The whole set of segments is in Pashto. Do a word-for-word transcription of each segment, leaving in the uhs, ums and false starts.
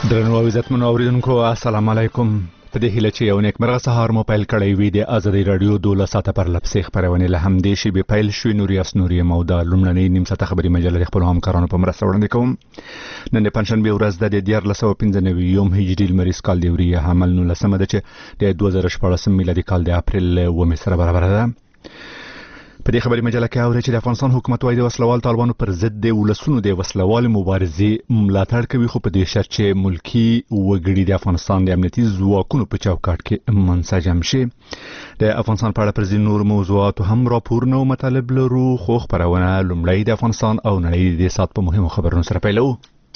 درنو عزتمنو اوریدونکو السلام علیکم. په دې هیله چې یو نیکمرغه سهار مو پیل کړی وي د ازادي رادیو دولس ساعته پر لپسې خبرونه له همدې شی به پیل شوي. نوري اسنوري مودا لومړنۍ نیم ساعته خبري مجله خپل همکارانو په مرسته وړاندې کوم. نن د پنځشنبه ورځ د دیار لسو پنځه نوي یوم هجري المریز کال دی وري حمل نو لسمه ده چې د دوه زره شپږ میلادي کال د اپریل اووه سره برابر ده. په دې خبري مجله کې اوري چې د افغانستان حکومت وايي د وسلوال طالبانو پر ضد د ولسونو د وسلوال مبارزې ملاتړ کوي، خو په دې شرط چې ملکی وګړي د افغانستان د امنیتي ځواکونو په چوکاټ کې منسجم شي. د افغانستان په اړه پر ځینو نور موضوعات هم راپورونه او مطالب لرو، خو خبرونه لومړی د افغانستان او نړۍ د سات په مهمو خبرونو سره پیلو.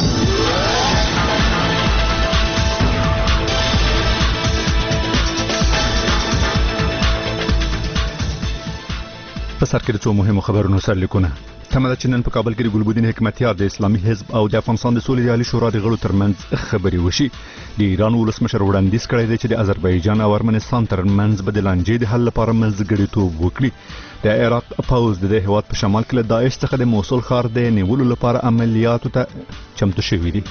په سر کې د څو مهمو خبرونو سره لیکونه. تمه ده چې نن په کابل کې د ګلبدین حکمتیار د اسلامي حزب او د افغانستان د سولې عالی شورا د غړو ترمنځ خبرې وشي. د ایران ولسمشر وړاندیز کړی دی چې د آذربایجان او ارمنستان ترمنځ به د لانجې د حل لپاره منځګړیتوب وکړي. د عراق پوځ د هیواد په شمال کې له داعش څخه د موصل ښار د نیولو لپاره عملیاتو ته چمتو شوی دی.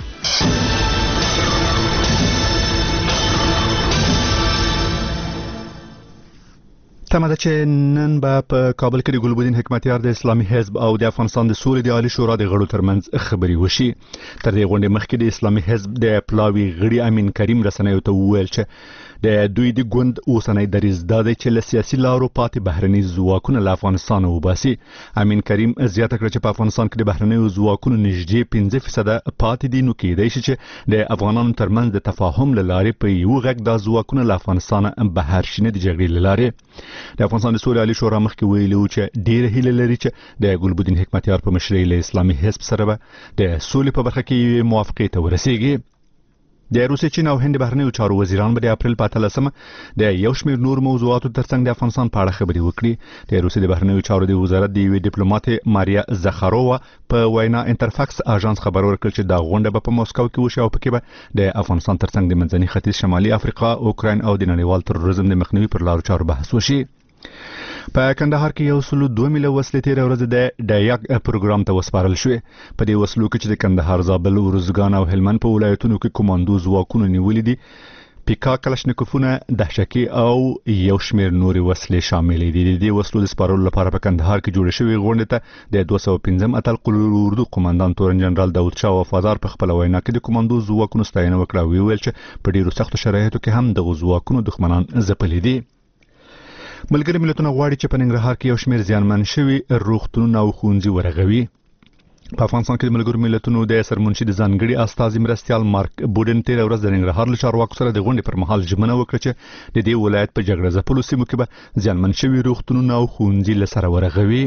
تمه ده چې نن به په کابل کې د ګلبدین حکمتیار د اسلامي حزب او د افغانستان د سولې د عالی شورا د غړو ترمنځ خبرې وشي. تر دې غونډې مخکې د اسلامي حزب د پلاوی غړي امین کریم رسنیو ته وویل چې د دوی د ګوند اوسنۍ دریځ دا دی چې له سیاسي لارو پاتې بهرني ځواکونه له افغانستان وباسي. امین کریم زیاته کړه چې په افغانستان کې د بهرني ځواکونو نږدې پنځه فیصد پاتې دي، نو کېدای شي چې د افغانانو ترمنځ د تفاهم لاره په یو غږ د ځواکونو له افغانستان بهر شنه د جګړې لاره. د افغانستان د سولې عالی شورا مخکې ویلو چې ډېر هیله لري چې د ګلبدین حکمتیار په مشرۍ له اسلامي حزب سره به د سولې په برخه کې موافقې ته ورسیږي. د روسیې، چین او هند بهرنیو چارو وزیران به د اپریل په اتلسمه د یو شمېر نور موضوعاتو ترڅنګ د افغانستان په اړه خبرې وکړي. د روسیې د بهرنیو چارو د وزارت د یوې ډیپلوماټ ماریا زخارووا په وینا انټرفاکس اژانس خبر ورکړ چې دا غونډه به په مسکو کې وشي او پکې به د افغانستان ترڅنګ د منځني ختیځ، شمالي افریقا، اوکراین او د نړیوال تروریزم د مخنیوي پر لارو چارو بحث وشي. په کندهار کې یو سلو دوه میله وسلې تیر ورځ د ډایاک پروګرام ته وسپارل شوې. په دې وسلو کې چې د کندهار، زابل، ورزګان او هلمند په ولایتونو کې کوماندو ځواکونه نیولې دي، پیکا کلشنکوفونه، دهشکي او یو شمېر نورې وسلې شاملې دي. د دې وسلو د سپارلو لپاره په کندهار کې جوړه شوې غونډه ته د دوه سوه پنځم اتل قلور اردو قومندان تورن جنرال داود شاه وفادار په خپل وینا کې د کوماندو ځواکونو ستاینه وکړه او ویل چې په ډیرو سختو شرایطو کې هم د ځواکونو دښمنان ځپلي دي. ملګری ملتونه غواړي چې په ننګرهار کې یو شمېر زیانمن شوي روغتونونه او ښوونځي ورغوي. په افغانستان کې د ملګرو ملتونو د سرمنشي د ځانګړي استازي مرستيال مارک بودن تیر ورځ د ننګرهار له چارواکو سره د غونډې پر مهال ژمنه وکړه چې د دې ولایت په جګړه ځپلو سیمو کې به زیانمن شوي روغتونونه او ښوونځي له سره ورغوي.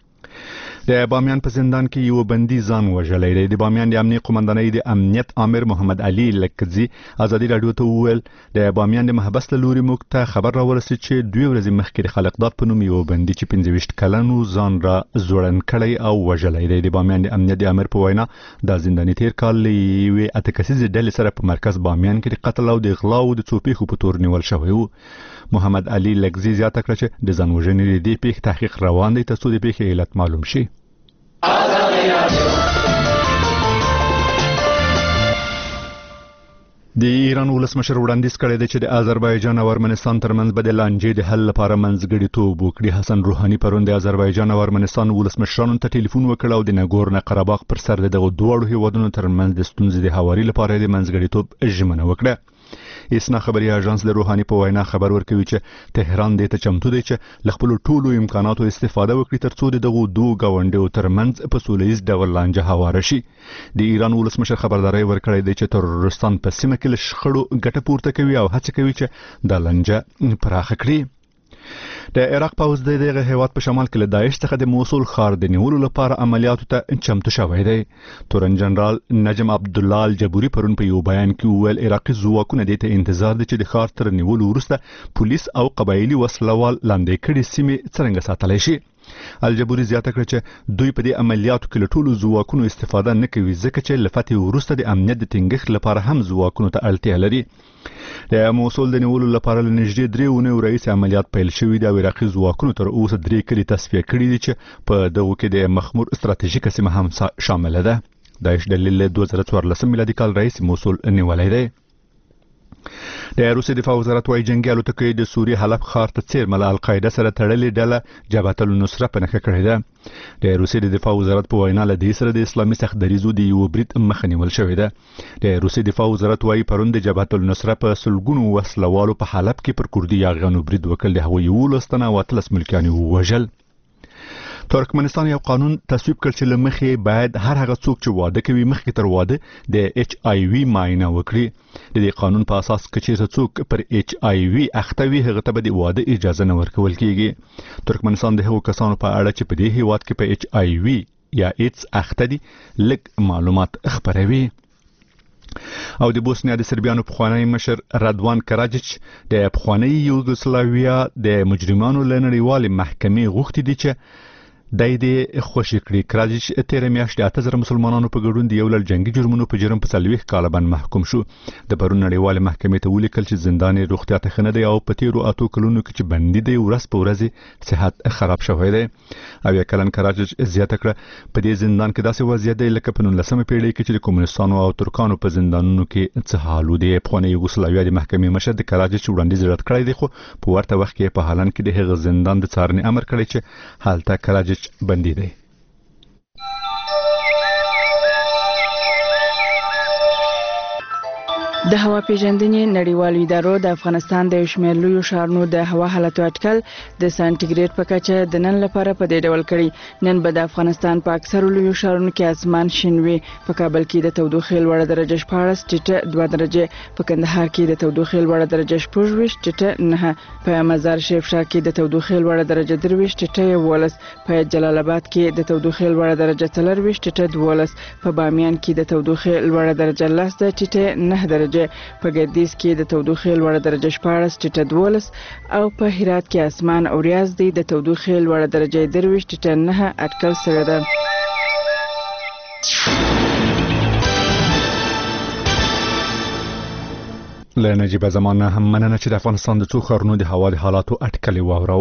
د بامیان په زندان کې یو بندي ځان وژلی دی. د بامیان د امنیت قومندانۍ د امنیت امر محمد علي لکزي ازادي رادیو ته وویل د بامیان د محبس له لوري موږ ته خبر راورسېد چې دوی ورځې مخکې د خلقداد په نوم یو بندي چې پنځه ویشت کلنو ځان را زوړن کړی او وژلی دی. د بامیان د امنیت د امر په وینا دا زنداني تیر کال له یوې اته کسیزې ډلې سره په مرکز بامیان کې د قتل او د غلا او د څو پیښو په تور نیول شوی و. محمد علي لکزي زیاته کړه چې د ځان وژنې د دې پیښې تحقیق روان دی ترڅو د پیښې علت معلوم شي. د ایران ولسمشر وړاندیز کړی دی چې د آذربایجان او ارمنستان ترمنځ به د لانجې د حل لپاره منځګړیتوب وکړي. حسن روحاني پرون د آذربایجان او ارمنستان ولسمشرانو ته ټلیفون وکړ او د نګورنو قرهباغ پر سر دغه دواړو هیوادونو ترمنځ د ستونزې د هواري لپاره د منځګړیتوب ژمنه وکړه. اسنا خبري اژانس د روحاني په وینا خبر ورکوي چې تهران دې ته چمتو دی چې له خپل ټولو امکاناتو استفاده وکړي ترڅو دغه دوه گاونډیو ترمنځ په سولهییز ډول لانجه هواره شي. د ایران ولسمشر خبرداري ورکړی دی چې ترورستان په سیمه کې له شخړو ګټه پورته کوي او هڅه کوي چې د لانجه پراخه کړي. د عراق پوځ د دغه هیواد په شمال کې له داعش څخه د موصل ښار د نیولو لپاره عملیاتو ته چمتو شوی دی. تورن جنرال نجم عبدالله الجبوري پرون په یو بیان کې وویل عراقي ځواکونه د ته انتظار دي چې د ښار تر نیولو وروسته پولیس او قبایلی وسلوال لاندې کړي سیمې څنګه ساتلی شي. الجبوري زیاته کړه چې دوی په دې عملیاتو کې له ټولو ځواکونو استفاده نه کوي ځکه چې له فتح وروسته د امنیت د ټینګښت لپاره هم ځواکونو ته اړتیا لري. د موصل د نیولو لپاره له نږدې درې اونۍ راهیسې عملیات پیل شوي دي او عراقي ځواکونو تر اوسه درې کلي تصفیه کړي دي چې په دغو کې د مخمور ستراتیژیکه سیمه هم شامله ده. داعش ډلې له دوه زره څوارلسم میلادي کال راهیسې موصل نیولی دی. د روسي دفاع وزارت وايي جنگي الوتکې د سوریې حلب ښار ته څیرمه له القاعده سره تړلې ډله جبهة النصره په نښه کړې ده. د روسي د دفاع وزارت په وینا له دې سره د اسلامي سخت دریزو د یو برید مخه نیول شوې ده. د روسي دفاع وزارت وايي پرون د جبهة النصره په سلګونو وسلوالو په حلب کې پر کردي یاغیانو برید وکړ. د هغوی یولس تنه او اتلس ملکیان ووژل. ترکمنستان یو قانون تصویب کړ چې لمخې باید هر هغه څوک چې واده کوي مخکې تر واده د ایچ آی وی معاینه وکړي. د دې قانون په اساس کې چې څوک پر ایچ آی وی اخته وي هغه ته به د واده اجازه نه ورکول کیږي. ترکمنستان د هغو کسانو په اړه چې په دې هیواد کې په ایچ آی وی یا ایډز اخته دي لږ معلومات خپروي. او د بوسنیا د سربیانو پخوانی مشر رادوان کراجیچ د پخوانی یوګوسلاویا د مجرمانو له نړیوالې محکمې غوښتي دي چې دای دې خوشی کړی. کراجیچ تیر میاشت اته زره مسلمانانو په ګډون د یو لړ جنگي جرمونو په جرم په څلوېښت کاله باندې محکوم شو. د پرون نړیوالې محکمې ته ولیکل چې زندان روغتیا ته خنه دی او په تیرو اتو کلونو کې چې بندي دی ورځ په ورځ صحت خراب شوی دی. او یا کلن کراجیچ زیاته کړه په دې زندان کې داسې وضعیت دی لکه په نولسمه پیړۍ کې چې د کمونستانو او ترکانو په زندانونو کې څه حال و. د پخوانی یوګوسلاویا د محکمې مشر د کراجیچ وړاندیز رد کړی دی خو په ورته وخت کې په هالند کې د هغه زندان د څارنې امر کړی چې حالته کراجیچ بندي دی. د هوا پیژندنې نړیوالو ادارو د افغانستان د شمیر لویو ښارونو د هوا حالت اټکل د سانتیګریډ په کچه د نن لپاره په دې ډول کړي. نن به د افغانستان په اکثرو لویو ښارونو کې اسمان شین وي. په کابل کې د تودوخې لوړه درجه شپاړس ټیټه دوه درجه، په کندهار کې د تودوخې لوړه درجه شپږ ویشت ټیټه نه، په مزار شریف ښار کې د تودوخې لوړه درجه درویشت ټیټه یولس، په جلال آباد کې د تودوخې لوړه درجه څلرویشت ټیټه دولس، په بامیان کې د تودوخې لوړه درجه لس ټیټه نه درجه، په ګردیز کې د تودوخې لوړه درجه شپاړس ټیټه دولس او په هرات کې اسمان او ریاض دی د تودوخې لوړه درجه درویشت ټیټه نه اټکل شوې ده. له نجیب زمان هم مننه چې د افغانستان د څو ښارونو د هوا د حالاتو اټکل واورو.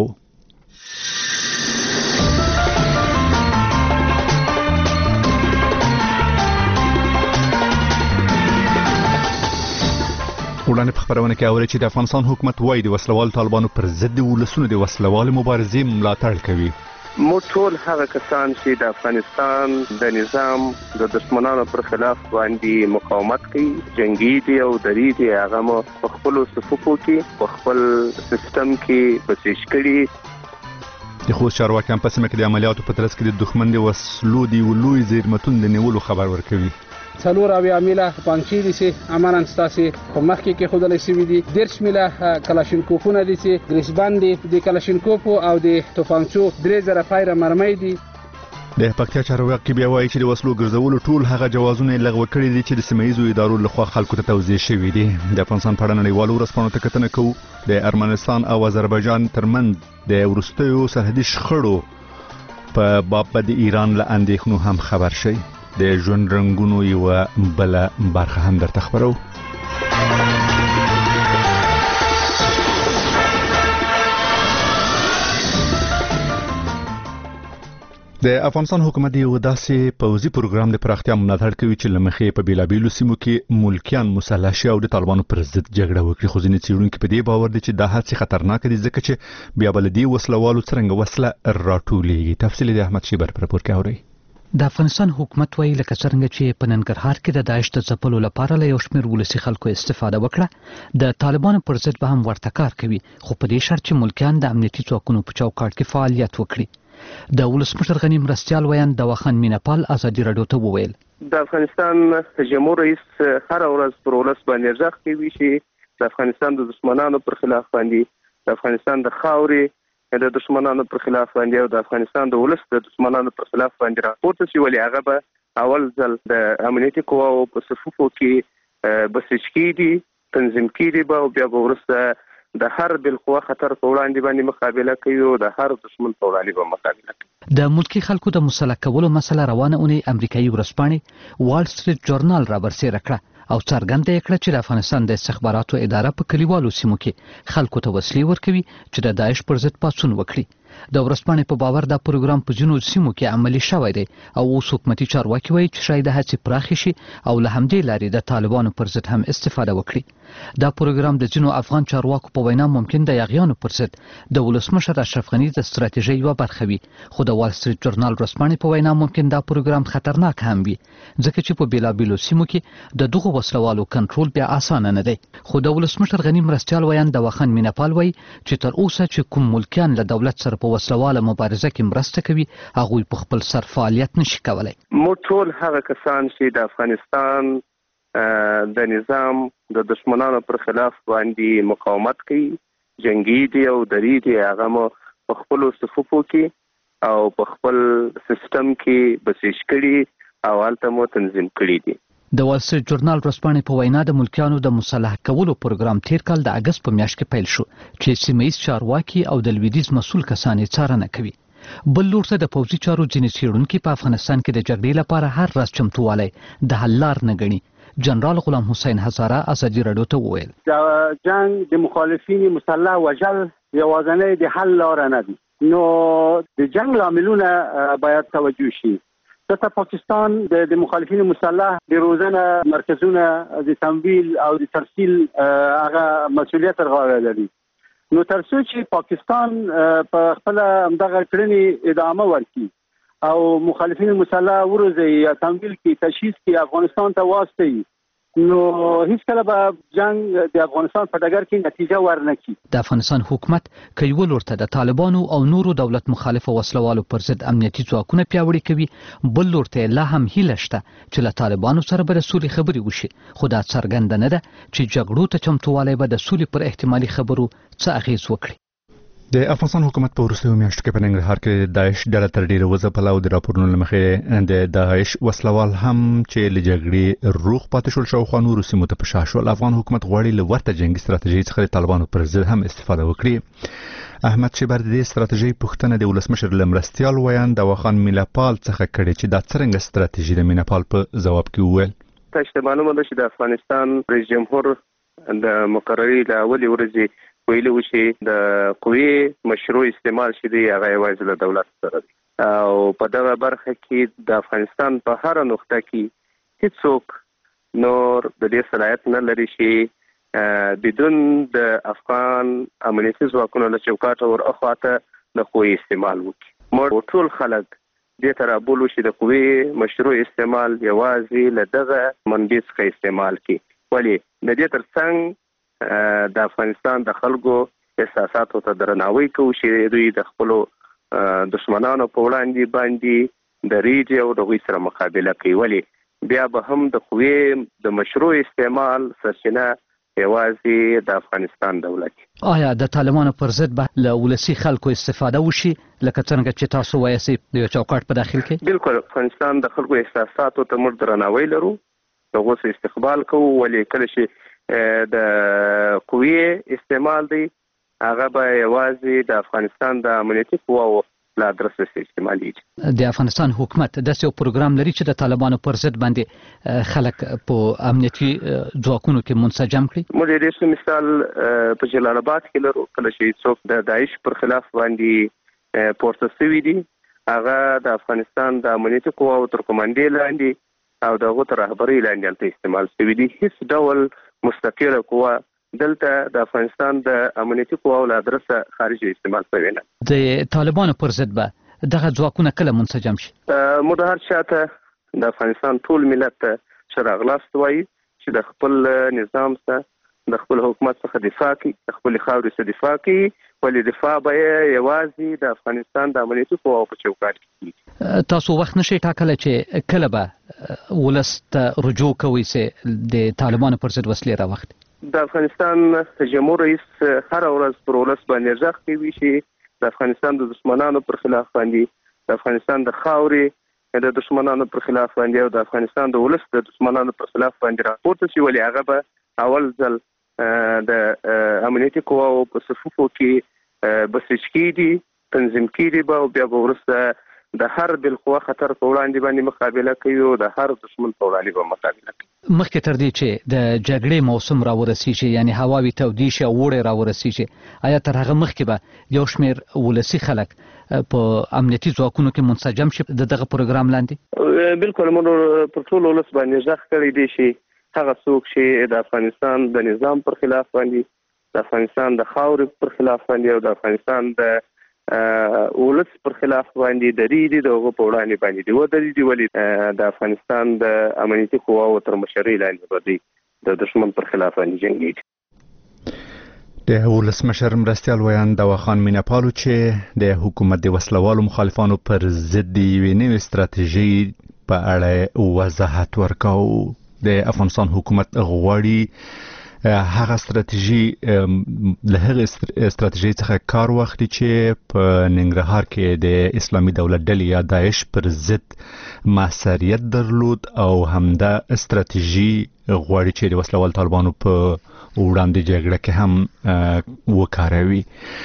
وړاندې په خبرونه کې اوري چې د افغانستان حکومت وايي د وسلوال طالبانو پر ضد ولسونو د وسلوال مبارزې ملاتړ کوي. مو ټول هغه کسان چې د افغانستان د نظام د دشمنانو پر خلاف باندې مقاومت کوي، جنگي دي او دري دي، هغه مو په خپل صفوفو کې په خپل سیستم کې بسیج کړي. د خوست چارواکیان په سیمه کې د عملیاتو په ترڅ کې د دښمن د وسلو دی ولوي زیرمتون د نیولو خبر ورکوي. څلور اویا میله پانچې دي چې امانن ستاسې په مخکې کې ښودلی شوي دي. دېرش میله کلاشینکوفونه دي چې ګریسبان دي د کلاشینکوفو او د توپانچو درې زره فایره مرمۍ دي. د پکتیا چارواکي بیا وایي چې د وسلو ګرځولو ټول هغه جوازونه یې لغوه کړي دي چې د سیمه ییزو ادارو لخوا خلکو ته توزیع شوي دي. د افغانستان په اړه نړیوالو ورځپاڼو ته کتنه کوو. د ارمنستان او آذربایجان ترمنځ د وروستیو سرحدي شخړو په باب د ایران له اندېښنو هم خبر شي. د ژوند رنګونو یو بل برخه هم درته خبرو. د افغانستان حکومت یو داسې پوځي پروګرام د پراختیا ملاتړ کوي چې لمخې په بیلابیلو سیمو کې ملکیان مسلح شي او د طالبانو پر ضد جګړه وکړي. خو ځینې څېړونکي په دې باور دي چې دا هڅې خطرناکه دي ځکه چې بیا بل دې وسلوالو څرنګه وسله راټولېږي. تفصیل د احمد شیبر پر راپور کې اورئ. د افغانستان حکومت وایي لکه څنګه چې په ننګرهار کې د داعش د ځپلو لپاره له یو شمېر ولسي خلکو استفاده وکړه، د طالبانو پر ضد به هم ورته کار کوي، خو په دې شرط چې ملکیان د امنیتي ځواکونو په چوکاټ کې فعالیت وکړي. د ولسمشر غنی مرستیال ویان دواخان میناپال ازادي راډیو ته وویل د افغانستان جمهور رئیس هر ورځ پر ولس باندې ځخ کوي چې د افغانستان د دشمنانو پر خلاف باندې د افغانستان د خاورې د دشمنانو پر خلاف باندې او د افغانستان د ولس د دشمنانو پر خلاف باندې راپورته شي. ولې هغه به اول ځل د امنیتي قواو په صفوفو کې بسیج کېدي، تنظیم کېدي به او بیا به وروسته د هر بالقوه خطر په وړاندې باندې مقابله کوي او د هر دشمن په وړاندې به مقابله کوي. د ملکی خلکو د مسلح کولو مسله روانه اونۍ امریکایي ورځپاڼې وال سټریټ جورنال را برسېره کړه او څرګنده یې کړه چې د افغانستان د استخباراتو اداره په کلیوالو سیمو کې خلکو ته وسلې ورکوي چې د داعش پر ضد پاڅون وکړي. د ورځپاڼې په باور دا پروګرام په ځینو سیمو کې عملي شوی دی او اوس حکومتي چارواکي وایي چې شاید هڅې پراخې شي او له همدې لارې د طالبانو پر ضد هم استفاده وکړي. دا پروګرام د ځینو افغان چارواکو په وینا ممکن د یاغیانو پر ضد د ولسمشر اشرف غني د ستراتیژۍ یوه برخه وي، خو د وال سټریټ جورنال ورځپاڼې په وینا ممکن دا پروګرام خطرناک هم وي ځکه چې په بیلابیلو سیمو کې د دغو وسلوالو کنټرول بیا اسانه نه دی. خو د ولسمشر غني مرستیال ویان د وخن مینپال وایي چې تر اوسه چې کوم ملکیان له دولت سره په وسلواله مبارزه کې مرسته کوي هغوی په خپل سر فعالیت نشي کولای. مو ټول هغه کسان چې د افغانستان د نظام د دشمنانو پر خلاف باندې مقاومت کوي، جنگي دي او دری دي، هغه مو په خپل صفوفو کې او په خپل سیستم کې بسیج کړي او هلته مو تنظیم کړي دي. د وال سټریټ جورنال ورځپاڼې په وینا د ملکیانو د مصالح کولو پروګرام تیر کال د اگست په میاشت کې پیل شو چې سیمه‌ییز چارواکي او د لویدیځ مسؤل کسان یې څارنه کوي. بل لور ته د پوځي چارو ځینې څېړونکي په افغانستان کې د جګړې لپاره هر راز چمتووالی د حل لار نه ګڼي. جنرال غلام حسین هزاره ازادي راډیو ته وویل د جنگ د مخالفین مسلح وژل یوازینۍ د حل لار نه دي، نو د جنگ لاملونه باید توجه شي. ځکه پاکستان د مخالفین مسلح د روزنه مرکزونه د تمویل او د ترسیل هغه مسؤلیت غاړه لري. نو تر څو چې پاکستان په خپل همدغه کړنې ادامه ورکړي او مخالفین مسلح وروزي یا تمویل کې تشخیص کې افغانستان ته واستوي، نو هیڅ کله به جنگ د افغانستان په ډګر کې نتیجه ورنکړي. د افغانستان حکومت که یو لور ته د طالبانو او نورو دولت مخالفه وسلوالو پر ضد امنیتي ځواکونه پیاوړي کوي، بل لور ته لا هم هیله شته چې له طالبانو سره به د سولې خبرې وشي، خو دا څرګنده نه ده چې جګړو ته چمتووالی به د سولې پر احتمالي خبرو څه اغیز وکړي. د افغانستان حکومت په وروستیو میاشتو کې په ننګرهار کې داعش ډله تر ډیره وځپله او د راپورونو له مخې د داعش وسلوال هم چې له جګړې روغ پاتې شول شاوخوا نورو سیمو ته په شا شول. افغان حکومت غواړي له ورته جنګي ستراتیژۍ څخه د طالبانو پر ضد هم استفاده وکړي. احمد شیبر د دې ستراتیژۍ پوښتنه د ولسمشر له مرستیال ویان د وخان مینپال څخه کړې چې دا څرنګه ستراتیژي د مینپال په ځواب کې وویل. تاسو ته معلومه ده چې د افغانستان رئیس جمهور د مقرري له اولې ورځې ویلي و چې د قوې مشروع استعمال شي دی هغه یوازې له دولت سره دی او په دغه برخه کې د افغانستان په هر نقطه کې هیڅوک نور د دې صلاحیت نه لري چې بدون د افغان امنیتي ځواکونو له چوکاټه ور اخواته د قوې استعمال وکړي. موږ ټول خلک دې ته رابولو چې د قوې مشروع استعمال یوازې له دغه منبع څخه استعمال کړي، ولې د دې ترڅنګ د افغانستان د خلکو احساساتو ته درناوی کوو چې دوی د خپلو دشمنانو په وړاندې باندې دریږي او د هغوی سره مقابله کوي، ولې بیا به هم د قوې د مشروع استعمال سرچینه یوازې د افغانستان دولت. آیا د طالبانو پر ضد به له ولسي خلکو استفاده وشي لکه څنګه چې تاسو وایئ د یو چوکاټ په داخل کې؟ بالکل، افغانستان د خلکو احساساتو ته موږ درناوی لرو، د هغو څخه استقبال کوو، ولې کله چې د قوې استعمال دی هغه به یوازې د افغانستان د امنیتي قواو له ادرس استعمالیږي. د افغانستان حکومت داسې یو پروګرام لري چې د طالبانو پر ضد باندې خلک په امنیتي ځواکونو کې منسجم کړي. موږ د دې مثال په جلال آباد کې لرو، کله چې څوک د داعش پر خلاف باندې پورته شوي دي هغه د افغانستان د امنیتي قواو تر کمانډې لاندې او د هغو تر رهبرۍ لاندې هلته استعمال شوي دي. هیڅ ډول مستقله قوه دلته د افغانستان د امنیتي قواو له ادرسه خارجي استعمال شوی نه. د طالبانو پر ضد به دغه ځواکونه کله منسجم شي؟ موږ د هر چاته د افغانستان ټول ملت ته ښه راغلاست وایي چې د خپل نظام څخه د خپل حکومت څخه دفاع کوي، د خپلې خاورې څخه دفاع کوي، ولې دفاع به یې یوازې د افغانستان د امنیتي قواو په چوکاټ کې کیږي. تاسو وخت نشئ ټاکلی چې کله به ولس ته رجوع کوئ چې د طالبانو پر ضد وسلې راوخلي؟ د افغانستان جمهور رئیس هر ورځ پر ولس باندې غږ کوي چې د افغانستان د دشمنانو پر خلاف باندې د افغانستان د خاورې د دشمنانو پر خلاف باندې او د افغانستان د ولس د دشمنانو پر خلاف باندې راپورته شي، ولې هغه به اول ځل د امنیتي قواو په صفوفو کې بسیج کېږي، تنظیم کېږي به او بیا به وروسته د هر بالقوه خطر په وړاندې باندې مقابله کوي او د هر دشمن په وړاندې به مقابله کوي. مخکې تر دې چې د جګړې موسم راورسیږي یعنی هواوي تودې شي او وړې راورسیږي آیا تر هغه مخکې به یو شمېر ولسي خلک په امنیتي ځواکونو کې منسجم شي د دغه پروګرام لاندې؟ بالکل موږ پر ټول ولس باندې ځخ کړی دی شي هغه څوک چې د افغانستان د نظام پر خلاف باندې د افغانستان د خاورې پر خلاف باندې او د افغانستان د ولس پر خلاف باندې د ریډي د هغو په وړاندې باندې دی و د ریډي ولې د افغانستان د امنیتي قواو تر مشرۍ لاندې به دی د دشمن پر خلاف باندې جنګېږي. د ولسمشر مرستیال ویان دواخان میناپالو چې د حکومت د وسلوالو مخالفانو پر ضد یوې نوې ستراتیژي په اړه وضاحت ورکاو. د افغانستان حکومت غواړي هغه ستراتیژي له هغه ستراتیژي څخه کار واخلي چې په ننګرهار کې د اسلامي دولت ډلې یا داعش پر ضد موثریت درلود او همدا ستراتیژي غواړي چې د وسلوال طالبانو په وړاندې جګړه کې هم وکاروي.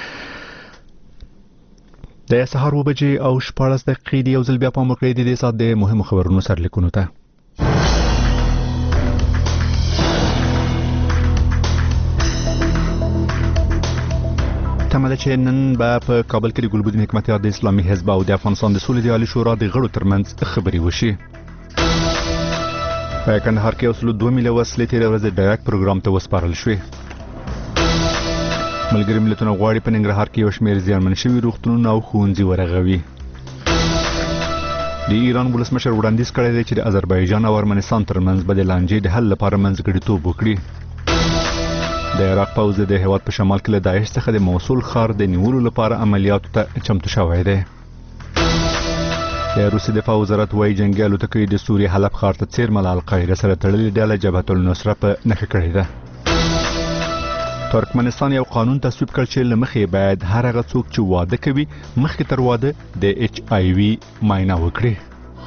د سهار و بجې او شپاړس دقیقې دی یو ځل بیا پام وکړئ د دې سات د مهمو خبرونو سرلیکونو ته. تمه چې نن به په کابل کې د ګلبدین حکمتیار د اسلامي حزب او د افغانستان د سولې د عالی شورا د غړو ترمنځ خبري وشي. په کندهار کې اوسلو دوه میله وسلې تیر ورځ ډایرکټ پروګرام ته وسپارل شوې. ملګری ملتونه غواړي په ننګرهار کې یو شمېر زیانمن شوي روغتونونه او ښوونځي ورغوي. د ایران ولسمشر وړاندیز کړی دی چې د آذربایجان او ارمنستان ترمنځ به د لانجې د حل لپاره منځګړیتوب وکړي. د عراق پوځ د هیواد په شمال کې له داعش څخه د موصل ښار د نیولو لپاره عملیاتو ته چمتو شوی دی. د روسي دفاع وزارت وايي جنگي الوتکې د سوریې حلب ښار ته څیرمه له القاعده سره تړلې ډله جبهة النصره په نښه کړې ده. ترکمنستان یو قانون تصویب کړ چې له مخې باید هر هغه څوک چې واده کوي مخکې تر واده د ایچ آی وي معاینه وکړي.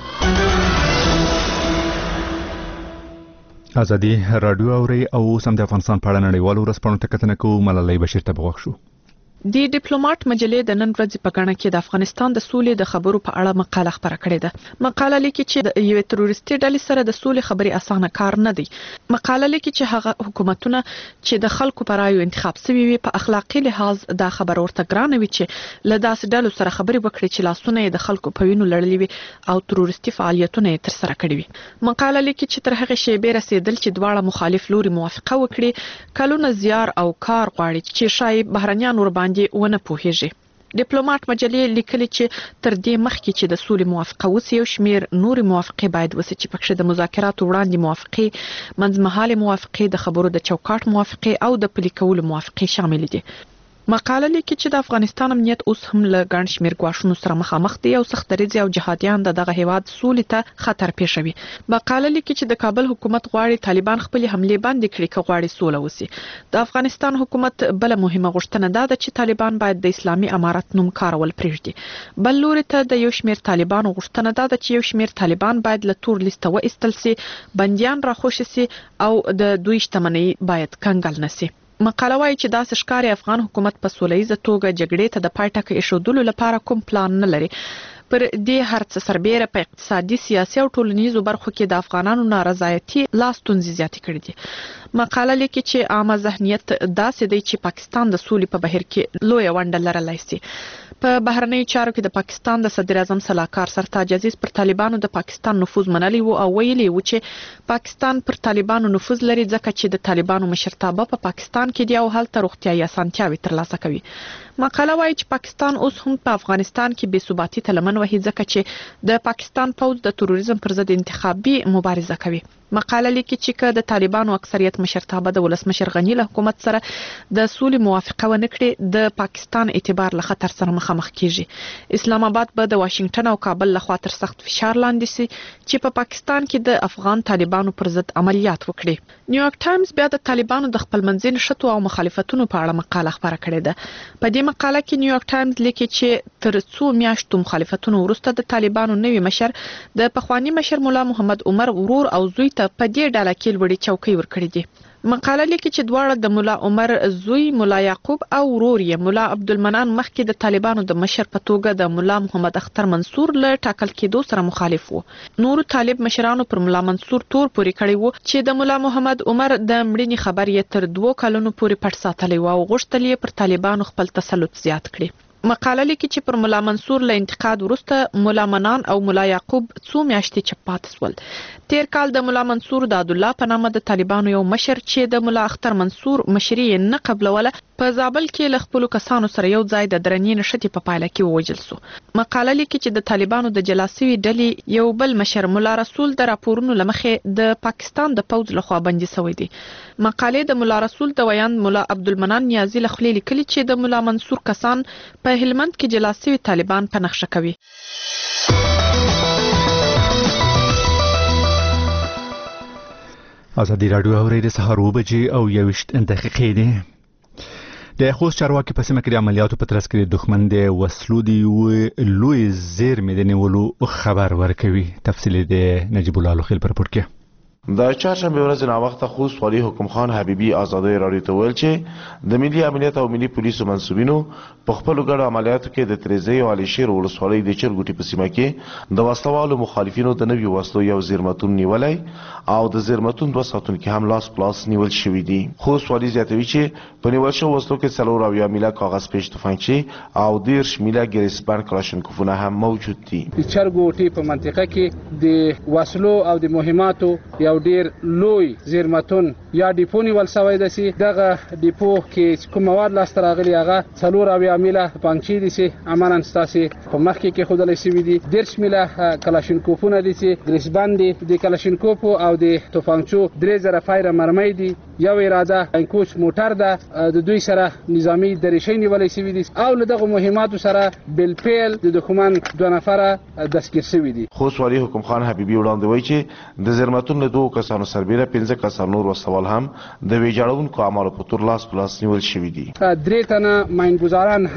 ازادي رادیو اوري او سم د افغانستان په اړه نړیوالو ورځپاڼو ته کتنه کوو. ملالۍ بشیر ته بغوښ شو. د ډیپلوماټ مجلې د نن ورځې په غاڼه کې د افغانستان د سولې د خبرو په اړه مقاله خبره کړې ده. مقاله لیکي چې د یو تروریستي ډلې سره د سولې خبري اسانه کار نه دی. مقاله لیکي چې هغه حکومتونه چې د خلکو پر رایو انتخاب شوي وي په اخلاقی لحاظ دا خبر ورته ګرانه وي چې له داسې ډلو سره خبري وکړي چې لاسونه د خلکو په وینو لړلي وي او تروریستي فعالیتونه تر سره کړي وي. مقاله لیکي چې تر هغه شی به رسیدل چې دواړه مخالف لوري موافقه وکړي کلونه زیار او کار غواړي چې شاید بهرنیان ور باندې ونه پوهیږي. ډیپلوماټ مجلې لیکلي چې تر دې مخکې چې د سولې موافقه وسی یو شمیر نور موافقه باید وسی چې پکې د مذاکراتو وړاندې موافقه منځمهاله موافقه د خبرو د چوکاټ موافقه او د پلي کولو موافقه شامل دي. مقاله لیکي چې د افغانستان امنیت اوس هم له ګڼ شمیر ګواښونو سره مخامخ دي او سخت دریځ او جهادیان د دغه هیواد سولې ته خطر پېښوي. مقاله لیکي چې د کابل حکومت غواړي طالبان خپل حمله باندې کړي که غواړي سوله وسی. د افغانستان حکومت بل مهمه غوښتنه ده چې طالبان باید د اسلامي امارت نوم کارول پرېږدي. بل لوري ته د یو شمیر طالبان غوښتنه ده چې یو شمیر طالبان باید له تور لیست وایستل سي، بنديان راخوش سي او د دوی شتمنۍ باید کنګل نشي. مقاله وايي چې داسې ښکاري افغان حکومت په سولهییزه توګه جګړې ته د پای ټکی ایښودلو لپاره کوم پلان نه لري. پر دې هر څه سربېره په اقتصادي، سیاسي او ټولنیزو برخو کې د افغانانو نارضایتي لا ستونزې زیاتې کړې دي. مقاله لیکي چې عامه ذهنیت داسې دی چې پاکستان د سولې په بهیر کې لویه ونډه لرلی سي. په بهرنیو چارو کې د پاکستان د صدر اعظم سلاکار سرتاج عزیز پر طالبانو د پاکستان نفوذ منلی وو او ویلي وو چې پاکستان پر طالبانو نفوذ لري ځکه چې د طالبانو مشرتابه په پاکستان کې دی او هلته روغتیايي اسانتیاوې ترلاسه کوي. مقاله وايي چې پاکستان اوس هم په افغانستان کې بې ثباتي ته لمن وهي ځکه چې د پاکستان پوځ د تروریزم پر ضد انتخابي مبارزه کوي. مقاله لیکي چې که د طالبانو اکثریت مشرتابه د ولسمشر غنی له حکومت سره د سولې موافقه ونه کړي د پاکستان اعتبار له خطر سره مخامخ کیږي. اسلام آباد به د واشنگټن او کابل له خوا تر سخت فشار لاندې سي چې په پا پاکستان کې د افغان طالبانو پر ضد عملیات وکړي. نیویارک ټایمز بیا د طالبانو د خپل منځي نشټو او مخالفتونو په اړه مقاله خبره کړې ده. په دې مقاله کې نیویارک ټایمز لیکي چې تر څو میاشتو مخالفتونو وروسته د طالبانو نوي مشر د پخوانی مشر مولا محمد عمر ورور او زوی ته په دې ډله کې لوړې چوکۍ ورکړې دي. مقاله لیکي چې دواړه د مولا عمر زوی مولا یعقوب او ورور یې مولا عبدالمنان مخکې د طالبانو د مشر په توګه د مولا محمد اختر منصور له ټاکل کېدو سره مخالف وو. نورو طالب مشرانو پر مولا منصور تور پورې کړی وو چې د مولا محمد عمر د مړینې خبر یې تر دوو کلونو پورې پټ ساتلی و او غوښتل یې پر طالبانو خپل تسلط زیات کړي. مقاله لیکي چې پر مولا منصور له انتقاد وروسته مولا منان او مولا یعقوب څو میاشتې چپ پاتې سول. تیر کال د مولا منصور د عبدالله په نامه د طالبانو یو مشر چې د مولا اختر منصور مشري یې نه قبلوله په زابل کې له خپلو کسانو سره یو ځای د درنې نښتې په پایله کې ووژل سو. مقاله لیکي چې د طالبانو د جلا سوي ډلې یو بل مشر مولا رسول د راپورونو له مخې د پاکستان د پوځ لخوا بندي شوی دی. مقالې د مولا رسول د ویاند مولا عبدالمنان نیازي له خولې لیکلي چې د مولا منصور کسان په هلمند کې جلا سوي طالبان په نقشه کوي. ازادي راډیو اوري د سهار اوه بجې او یوویشت دقیقې دي. د خوست چارواکي په سیمه کې د عملیاتو په ترڅ کې د دښمن د وسلو د یوې لوی زیرمې د نیولو خبر ورکوي. تفصیل د نجیب الله لوخیل پر رپورټ کې. د چهارشنبه ورځ ناوخته خوست والي حکم خان حبیبي ازادي راډیو ته ویل چې د ملي امنیت او ملي پولیسو منسوبینو په خپل ګډو عملیاتو کې د تریزی او علي شیر ولسوالۍ د چرګوټي په سیمه کې د وسلوالو مخالفینو د نوي وسلو یو زیرمتون نیولای او د زیرمتون دوه ساتونکي هم لاس پلاس نیول شوی دي. خوست والي زیاتوي چې په نیول شوو وسلو کې څلور اویا میله کاغذ پیش تفنګچې او دیرش میله ګریسبان کلاشینکوفونه هم موجود دي. د چرګوټي په منطقه کې د وسلو او د مهماتو یو ډیر لوی زیرمتون یا ډیپو نیول شوی دی. دغه ډیپو کې کوم مواد لاسته راغلي هغه څلور اویا میله پنګچې دي چې امانن ستاسې په مخ کې ښودلی شوي دي. دیرش میله کلاشینکوفونه دي چې ګریسبان دي. د کلاشینکوفو او د توپنچو درې زره فایره مرمۍ دي. یو اراده انکوچ موټر ده. د دوی سره نظامی دریشۍ نیولې شوي دي او له دغه مهماتو سره بلپیل د دښمن دوه نفره دستګیر شوي دي. خوست والي حکم خان حبیبي وړاندې وایي چې د زیرمتون له دوه کسانو سربیره پنځه کسان نور وسوال هم د ویجاړونکو اعمالو په تور لاس پلاس نیول شوي دي. درې تنه ماینګزاران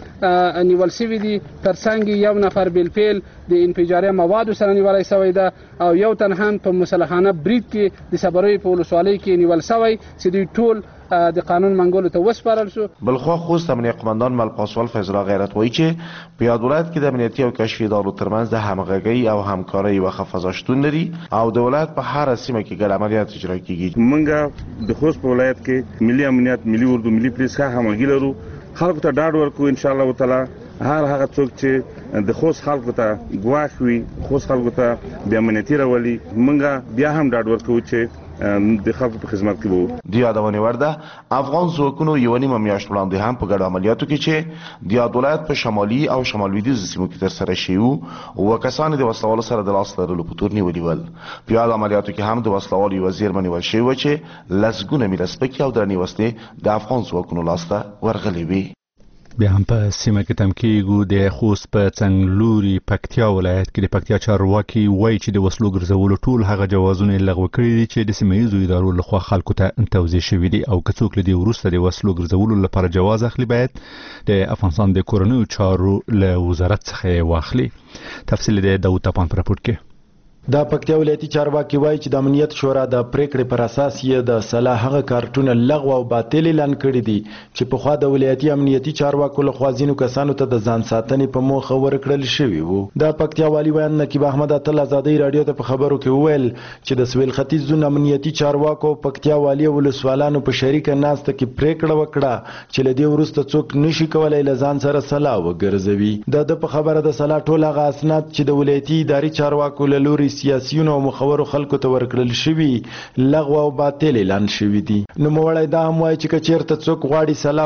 هم نیول شوي دي. ترڅنګ یو نفر بلپیل د انفجاري موادو سره نیولای شوی ده او یو تن هم په مسلحانه برید کې د صبروي په ولسوالۍ کې نیول شوی چې دوی ټول د قانون منګولو ته وسپارل شو. بلخوا خوست امنیت قماندان مل پاسوال فیض الله غیرت وایي چې په یاد ولایت کې د امنیتي او کشفي ادارو ترمنځ د همغږۍ او همکارۍ یوه فضا شتون لري او د ولایت په هره سیمه کې ګډ عملیات اجرا کیږي. موږ د خوست په ولایت کې ملي امنیت، ملي اردو، ملي پولیس ښه همغږي لرو. خلکو ته ډاډ ورکوو ان شاء الله تعالی هر هغه څوک چې د خوست خلکو ته ګواښ وي، خوست خلکو ته بې امنیتي راولي، موږ بیا هم ډاډ ورکوو چې د خلکو په خدمت کې وو. د یادونې وړ ده افغان ځواکونو یوه نیمه میاشت وړاندې هم په ګډو عملیاتو کې چې د یاد ولایت په شمالي او شمال لویدیځو سیمو کې ترسره شوي وو اووه کسان د وسلوالو سره د لاس لرلو په تور نیولي ول. په یاد عملیاتو کې هم د وسلوالو یوه زیرمه نیول شوې وه چې لسګونه میله سپکې او درنې وسلې د افغان ځواکونو لاسته ورغلې وې. بیا هم په سیمه کې تم کېږو. د خوست په څنګلوري پکتیا ولایت کې د پکتیا چارواکي وایي چې د وسلو ګرځولو ټول هغه جوازونه یې لغوه کړي دي چې د سیمه ییزو ادارو لخوا خلکو ته توضیح شوي دي او که څوک له دې وروسته د وسلو ګرځولو لپاره جواز اخلي باید د افغانستان د کورنیو چارو له وزارت څخه یې واخلي. تفصیل د داود تپان په رپورټ کې. د پکتیا ولایتي چارواکي وایي چې د امنیت شورا د پریکړې پر اساس یې د سلا هغه کارتونه لغوه او باطل اعلان کړي دي چې په خوا د ولایتي امنیتي چارواکو له خوا ځینو کسانو ته د ځان ساتنې په موخه ورکړل شوي وو. د پکتیا والي ویاند نقیب احمد اتل ازادي راډیو ته په خبرو کې وویل چې د سویل ختیځ زون امنیتي چارواکو پکتیا والي او ولسوالانو په شریکه ناسته کې پریکړه وکړه چې له دې وروسته څوک نشي کولای له ځان سره سلا وګرځوي. د د په خبره د سلا ټول هغه اسناد چې د ولایتي اداري چارواکو له لوري سیاسيونو او مخورو خلکو ته ورکړل شوي لغوه او باطل اعلان شوي دي. نو موړی دا هم وایي چې که چېرته څوک غواړي سلا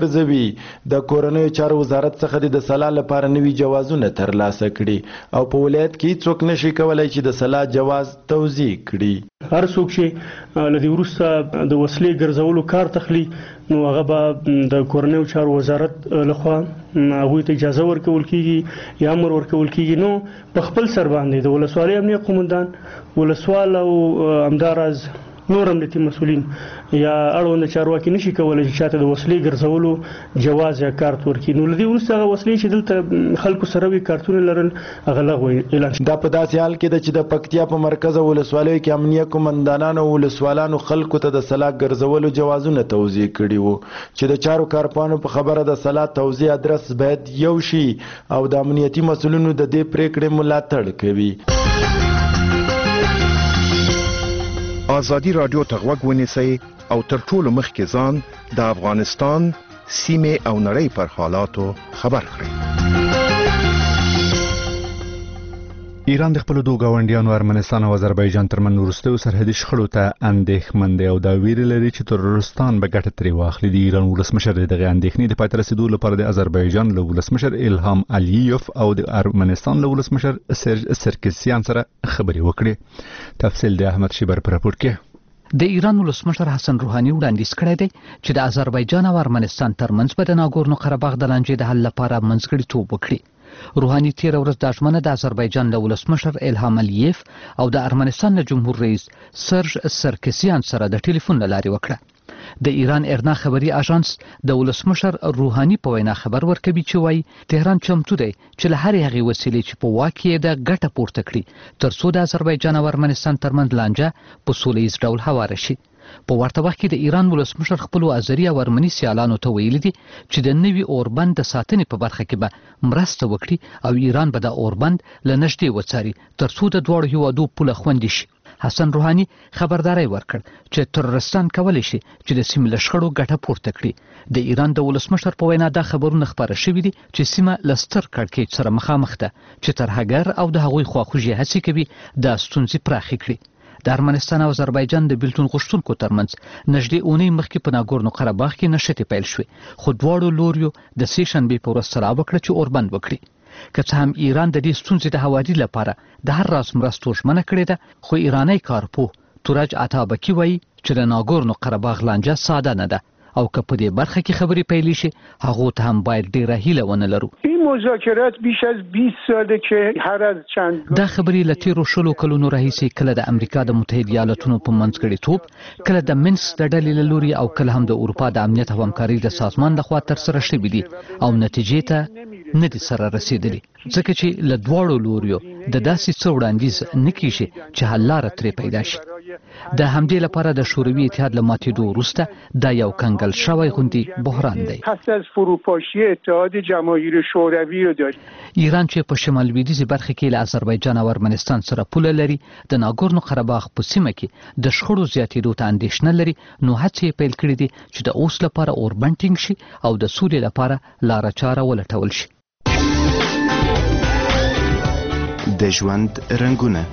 وګرځوي د کورنیو چارو وزارت څخه د سلا لپاره نوي جوازونه ترلاسه کړي او په ولایت کې څوک نشي کولای چې د سلا جواز توزیع کړي. هر څوک چې له دې وروسته د وسلې ګرځولو کار تخلي نو هغه به د کورنیو چارو وزارت لخوا هغوی ته اجازه ورکول کیږي یا امر ورکول کیږي. نو په خپل سر باندې د ولسوالۍ امنیت قومندان ولسوال او همداراز نور امنیتي مسولین یا اړوند چارواکي نشي کولای چې چاته د وسلې ګرځولو جواز یا کارت ورکړي. نو لدی وروسته هغه وسلې چې دلته خلکو سره وي کارتونه لرل هغه لغوه اعلان. دا په داسې حال کې ده چې د پکتیا په مرکز ولسوالیو کې امنیه قومندانانو ولسوالانو خلکو ته د سلاح ګرځولو جوازونه توزیع کړي وو چې د چارو کارپانو په خبره د سلاح توزیع ادرس باید یو شي او د امنیتي مسولینو د دې پریکړې ملاتړ کوي. آزادی رادیو ته غوږ ونیسئ او تر ټولو مخکې ځان د افغانستان سیمې او نړۍ پر حالاتو خبر کړئ. ایران د خپل دوه گاونډیانو ارمنستان او آذربایجان ترمنځ وروستیو سرحدي شخړو ته اندېښمن دی او دا ویره لري چې ترورستان به ګټه ترې واخلي. د ایران ولسمشر دغه اندېښنې د پای ته رسیدو لپاره د آذربایجان له ولسمشر الهام الیوف او د ارمنستان له ولسمشر سرج سرکسیان سره خبرې وکړې. تفصیل د احمد شیبر په راپور کې. د ایران ولسمشر حسن روحاني وړاندیز کړی دی چې د آذربایجان او ارمنستان ترمنځ به د ناګورنو قرهباغ د لانجې د حل لپاره منځګړیتوب وکړي. روحاني تیر ورځ د ژمنه د آذربایجان له ولسمشر الهام الیف او د ارمنستان له جمهور رئیس سرج سرکسیان سره د ټلیفون له لارې وکړه. د ایران ارنا خبري اژانس د ولسمشر روحاني په وینا خبر ورکوي چې وايي تهران چمتو دی چې له هرې هغې وسیلې چې په واک یې د ګټه پورته کړي ترڅو د آذربایجان او ارمنستان ترمنځ لانجه په سوله ییز ډول هواره شي. په ورته وخت کې د ایران ولسمشر خپل آذري او ارمني سیالانو ته ویلي دي چې د نوي اوربند د ساتنې په برخه کې به مرسته وکړي او ایران به د اوربند له نږدې وڅاري ترڅو د دواړو هیوادو پوله خوندي شي. حسن روحاني خبرداري ورکړ چې ترورستان کولی شي چې د سیمې له شخړو ګټه پورته کړي. د ایران د ولسمشر په وینا دا خبرونه خبره شوي دي چې سیمه له ستر کړکېچ سره مخامخ ده چې ترهګر او د هغوی خواخوږي هڅې کوي د ستونزې پراخې کړي. د ارمنستان او آذربایجان د بیلتون غوښتونکو ترمنځ نږدې اونۍ مخکې په ناګورنو قرهباغ کې نښتې پیل شوې خو دواړو لوریو د سې شنبې په ورځ سلا وکړه چې اوربند وکړي. که څه هم ایران د دې ستونزې د هواري لپاره د هر راز مرستو ژمنه کړې ده خو ایرانی کارپوه تورج عطابکي وایي چې د ناګورنو قرهباغ لانجه ساده نه ده او که په دې برخه کې خبرې پیلې شي هغو ته هم باید ډیره هیله ونه لرو. این مذاکرات بیش از بیست ساله که هر از چند دا خبرې له تیرو شلو کلونو راهیسې کله د امریکا د متحده ایالاتونو په منځګړیتوب کله د منسک د ډلې له لوري او کله هم د اروپا د امنیت او همکارۍ د سازمان لخوا ترسره شوي دي او نتیجې ته نه دي سره رسیدلي ځکه چې له دواړو لوریو د داسې څه وړاندیز نه کیږي چې حل لاره ترې پیدا شي. د همدې لپاره د شوروي اتحاد له ماتېدو وروسته دا یو کنګل شوی غوندې بحران دی. پس از فروپاشی اتحاد جماهیر شوروی رو داشت. ایران چې په شمال لویدیځې برخه کې له آذربایجان او ارمنستان سره پوله لري د ناګورنو قرهباغ په سیمه کې د شخړو زیاتېدو ته اندېښنه لري نو هڅې یې پیل کړې دي چې د اوس لپاره اوربند ټینګ شي او د سولې لپاره لاره چاره ولټول شي. د ژوند رنګونه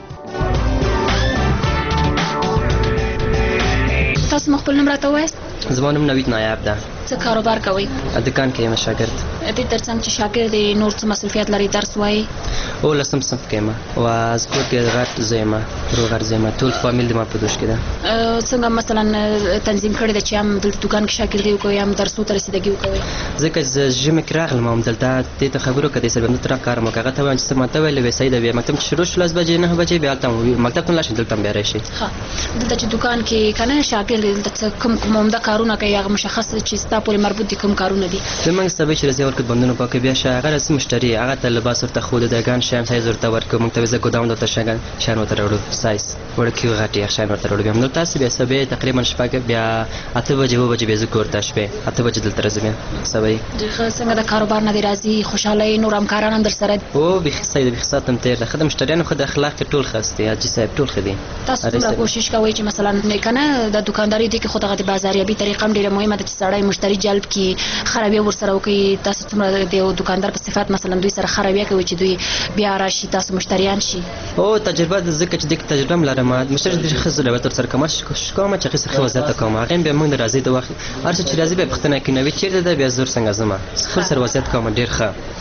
تاسو مخبل نوم راته وایست؟ زما نوم نوید نایب ده. څه کاروبار کوئ؟ دکان کې یم شاګرد. دې ترڅنګ چې شاګرد دی نور څه مسؤلیت لري درس وایي؟ او لسم صنف کې یم او از خود کې غټ زیمه روغر زیمه ټول فامیل د ما په دوش کې ده. څنګه مثلا تنظیم کړی دی چې هم دلته دکان کې شاګردي وکوي هم درسو ته رسیدګي وکوي؟ ځکه چې ژمه کې راغلم هم دلته دې ته خبرو کړې سره بنده تر کار مو کاغه ته وایم چې ماته ویلې وې سید بیا مکتب شروع شول از بجې نه بجې بیا تم مکتب ته لاشه دلته بیا راشي. ها دلته چې دکان کې کنه شاګرد دلته کوم کوم عمده کارونه کوي هغه مشخص چې ستا پورې مربوط دي کوم کارونه دي؟ زمونږ سبا چې رضا ورکړ بندونه پاکه بیا شاګر اس مشتری هغه ته لباس ورته خو د ګان شام سایز ورته ورکړ موږ ته زه ګودام ته شګن شان ورته وروړو سایز ورکې غټي شان ورته وروړو بیا نو تاسو بیا سبا تقریبا شپږ بیا اته بجې و بجې به زه کوړته شپه اته بجې دلته راځم سبا. څنګه د کاروبار نه دی راځي خوشاله نور همکاران هم در سره؟ او به سید به خاطر تم تیر خدمت مشتریانو خد اخلاق ټول خسته یا چې صاحب ټول خدي. تاسو څنګه کوشش کوئ چې مثلا کنه د دکانداري دي کې خو دغه بازاریابي طریقه هم ډیره مهمه ده چې سړی مشتری جلب کی خرابې ورسره وکي. تاسو څومره د دکاندار په صفات مثلا دوی سره خرابې کوي چې دوی بیا راشي تاسو مشتریان شي؟ او تجربه د زکه چې د تجربه لرم مشتری د خزر به تر سره کوم کوم چې خسر خو زیاته کوم هغه به موږ راځي د وخت ارڅ چې راځي به پختنه کې نوې چیرته ده بیا زور څنګه زما خسر وضعیت کوم ډیر ښه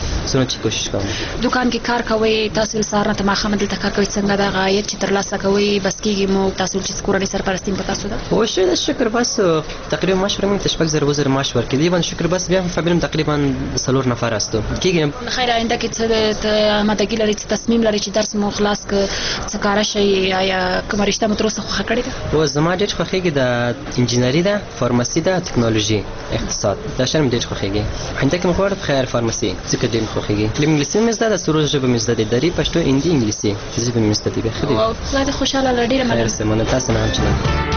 سونه چې کوشش کوم. دکان کې کار کوي تاسو سارنه ته ماخه مدل تکار کوي څنګه دا غایت چې تر لاسه کوي بس کېږي مو تاسو چې کورنۍ سرپرستی په تاسو ده. هو شه شکر بس تقریبا ماش ورمن تشبک زر وزر ماش ورکړي باندې شکر بس بیا فامیلم تقریبا سلور نفر استو کېږي. خیر آینده کې څه ماده لري چې تصمیم لري چې درس مو خلاص ک څه کار شي یا کوم رشته مو تر اوسه خو کړی ده؟ و زما ډېر خوښیږي د انجینری ده، فارماسي ده، ټکنالوژي، اقتصاد دا شرم ډېر خوښیږي. هنده کې مخور په خیر فارماسي څه ډېر خوښیږي. کلم انګلیسي مې زده ده، سورو ژبه مې زده ده، دری پښتو هندي انګلیسي ژبه مې زده ده. خدای او زه خوشاله لرم. خیر سمونه تاسو نه هم چلند.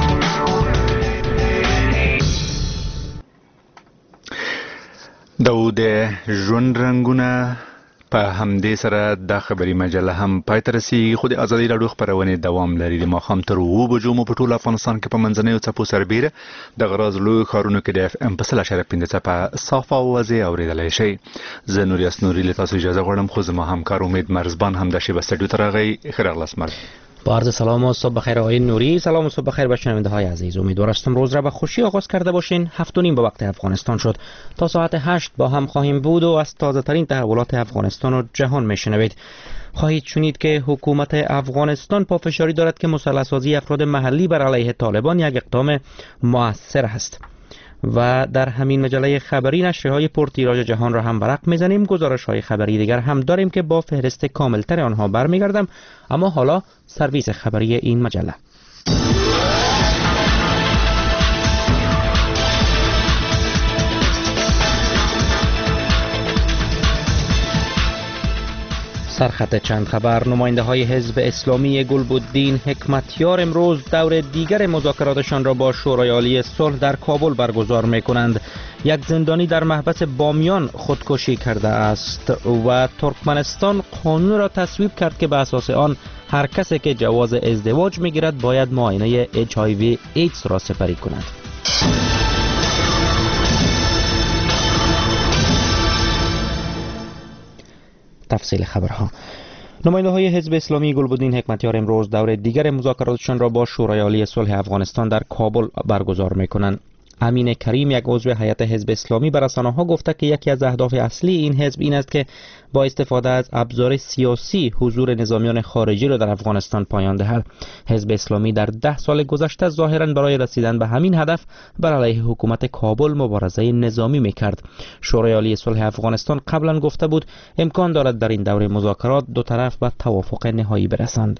د ژوند رنګونه په همدې سره د خبري مجله هم پای ته رسیږي، خو د ازادي راډیو خبرونه دوام لري. د ماښام تر اوه بجو مو په ټول افغانستان کې په منځنیو څپو سربیره د غراز لوی ښارونو کې د اف ام په سل اشاریه پنځه څپه صافه اوازې اورېدلی شئ. زه نوریاس نوري له تاسو اجازه غواړم، خو زما همکار امید مرزبان هم د شیبه استودیو ته راغی. ښه راغلاست مرز. با عرض سلام و صبح بخیر آقای نوری. سلام و صبح بخیر به شنونده های عزیز. امیدوار هستم روز را به خوشی آغاز کرده باشین. هفت و نیم به وقت افغانستان شد. تا ساعت هشت با هم خواهیم بود و از تازه ترین تحولات افغانستان و جهان میشنوید. خواهید شنید که حکومت افغانستان پافشاری دارد که مسلح سازی افراد محلی بر علیه طالبان یک اقدام مؤثر است. و در همین مجله خبری نشریه‌های پرتیراژ جهان را هم برق میزنیم. گزارش‌های خبری دیگر هم داریم که با فهرست کاملتر آنها برمیگردم، اما حالا سرویس خبری این مجله. سرخط چند خبر. نماینده های حزب اسلامی گلبدین حکمتیار امروز دور دیگر مذاکراتشان را با شورای عالی صلح در کابل برگزار می کنند. یک زندانی در محبس بامیان خودکشی کرده است و ترکمنستان قانون را تصویب کرد که به اساس آن هر کسی که جواز ازدواج می گیرد باید معاینه اچ آی وی ایدز را سپری کند. تفصیل خبرها. نماینده های حزب اسلامی گلبدین حکمتیار امروز دور دیگر مذاکراتشان را با شورای عالی صلح افغانستان در کابل برگزار می‌کنند. امین کریم، یک عضو هیئت حزب اسلامی، به رسانه‌ها گفته که یکی از اهداف اصلی این حزب این است که با استفاده از ابزار سیاسی حضور نظامیان خارجی را در افغانستان پایان دهد. حزب اسلامی در ده سال گذشته ظاهراً برای رسیدن به همین هدف بر علیه حکومت کابل مبارزه نظامی می‌کرد. شورای عالی صلح افغانستان قبلا گفته بود امکان دارد در این دوره مذاکرات دو طرف به توافق نهایی برسند.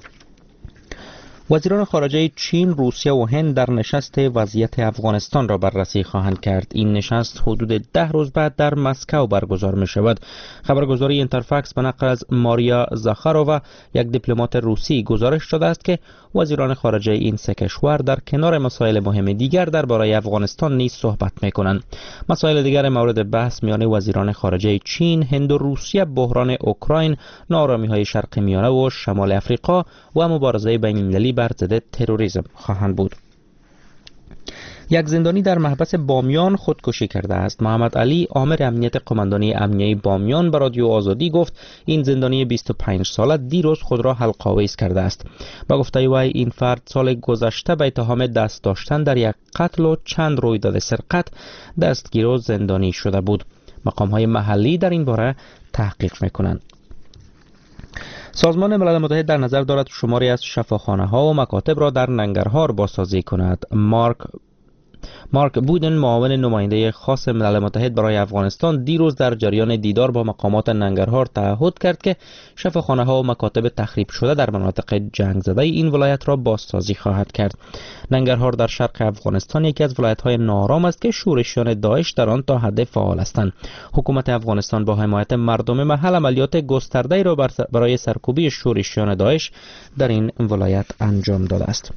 وزیران خارجه چین، روسیه و هند در نشست وضعیت افغانستان را بررسی خواهند کرد. این نشست حدود ده روز بعد در مسکو برگزار می شود. خبرگزاری اینترفکس به نقل از ماریا زاخارووا، یک دیپلمات روسی، گزارش داده است که وزیران خارجه این سه کشور در کنار مسائل مهم دیگر درباره افغانستان نیز صحبت می کنند. مسائل دیگر مورد بحث میان وزیران خارجه چین، هند و روسیه بحران اوکراین، ناآرامی‌های شرق میانه و شمال افریقا و مبارزه بین‌المللی بر ضد تروریسم خواهند بود. یک زندانی در محبس بامیان خودکشی کرده است. محمد علی، آمر امنیت قماندانی امنیه بامیان، به رادیو آزادی گفت این زندانی بیست و پنج ساله دیروز خود را حلق‌آویز کرده است. با گفته وی این فرد سال گذشته به اتهام دست داشتن در یک قتل و چند رویداد سرقت دستگیر و زندانی شده بود. مقام‌های محلی در این باره تحقیق می‌کنند. سازمان ملل متحد در نظر دارد شماری از شفاخانه‌ها و مکاتب را در ننگرهار بازسازی کند. مارک مارک بودن، معاون نماینده خاص ملل متحد برای افغانستان، دیروز در جریان دیدار با مقامات ننگرهار تعهد کرد که شفاخانه‌ها و مکاتب تخریب شده در مناطق جنگ زده این ولایت را بازسازی خواهد کرد. ننگرهار در شرق افغانستان یکی از ولایت‌های ناآرام است که شورشیان داعش در آن تا حد فعال هستند. حکومت افغانستان با حمایت مردم محل عملیات گسترده‌ای را برای سرکوبی شورشیان داعش در این ولایت انجام داده است.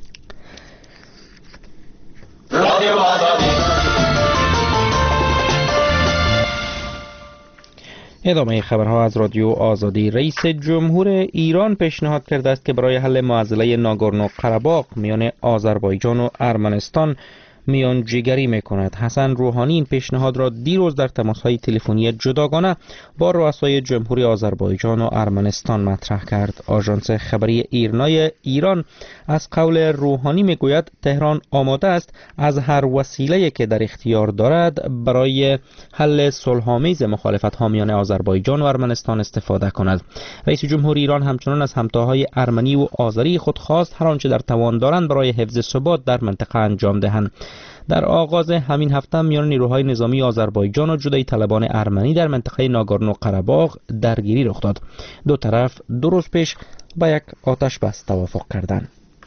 ادامه خبرها از رادیو آزادی. رئیس جمهور ایران پیشنهاد کرده است که برای حل معضله ناگورنو قره‌باغ میان آذربایجان و ارمنستان میانجیگری میکند. حسن روحانی این پیشنهاد را دیروز در تماس‌های تلفنی جداگانه با رؤسای جمهوری آذربایجان و ارمنستان مطرح کرد. آژانس خبری ایرنای ایران از قول روحانی میگوید تهران آماده است از هر وسیله‌ای که در اختیار دارد برای حل صلح‌آمیز مخالفت‌ها میان آذربایجان و ارمنستان استفاده کند. رئیس جمهور ایران همچنان از همتاهای ارمنی و آذری خود خواست هر آنچه در توان دارند برای حفظ ثبات در منطقه انجام دهند. در آغاز همین هفته میان نیروهای نظامی آذربایجان و جدایی طلبان ارمنی در منطقه ناگورنو قره‌باغ درگیری رخ داد. دو طرف دو روز پیش با یک آتش بس توافق کردند.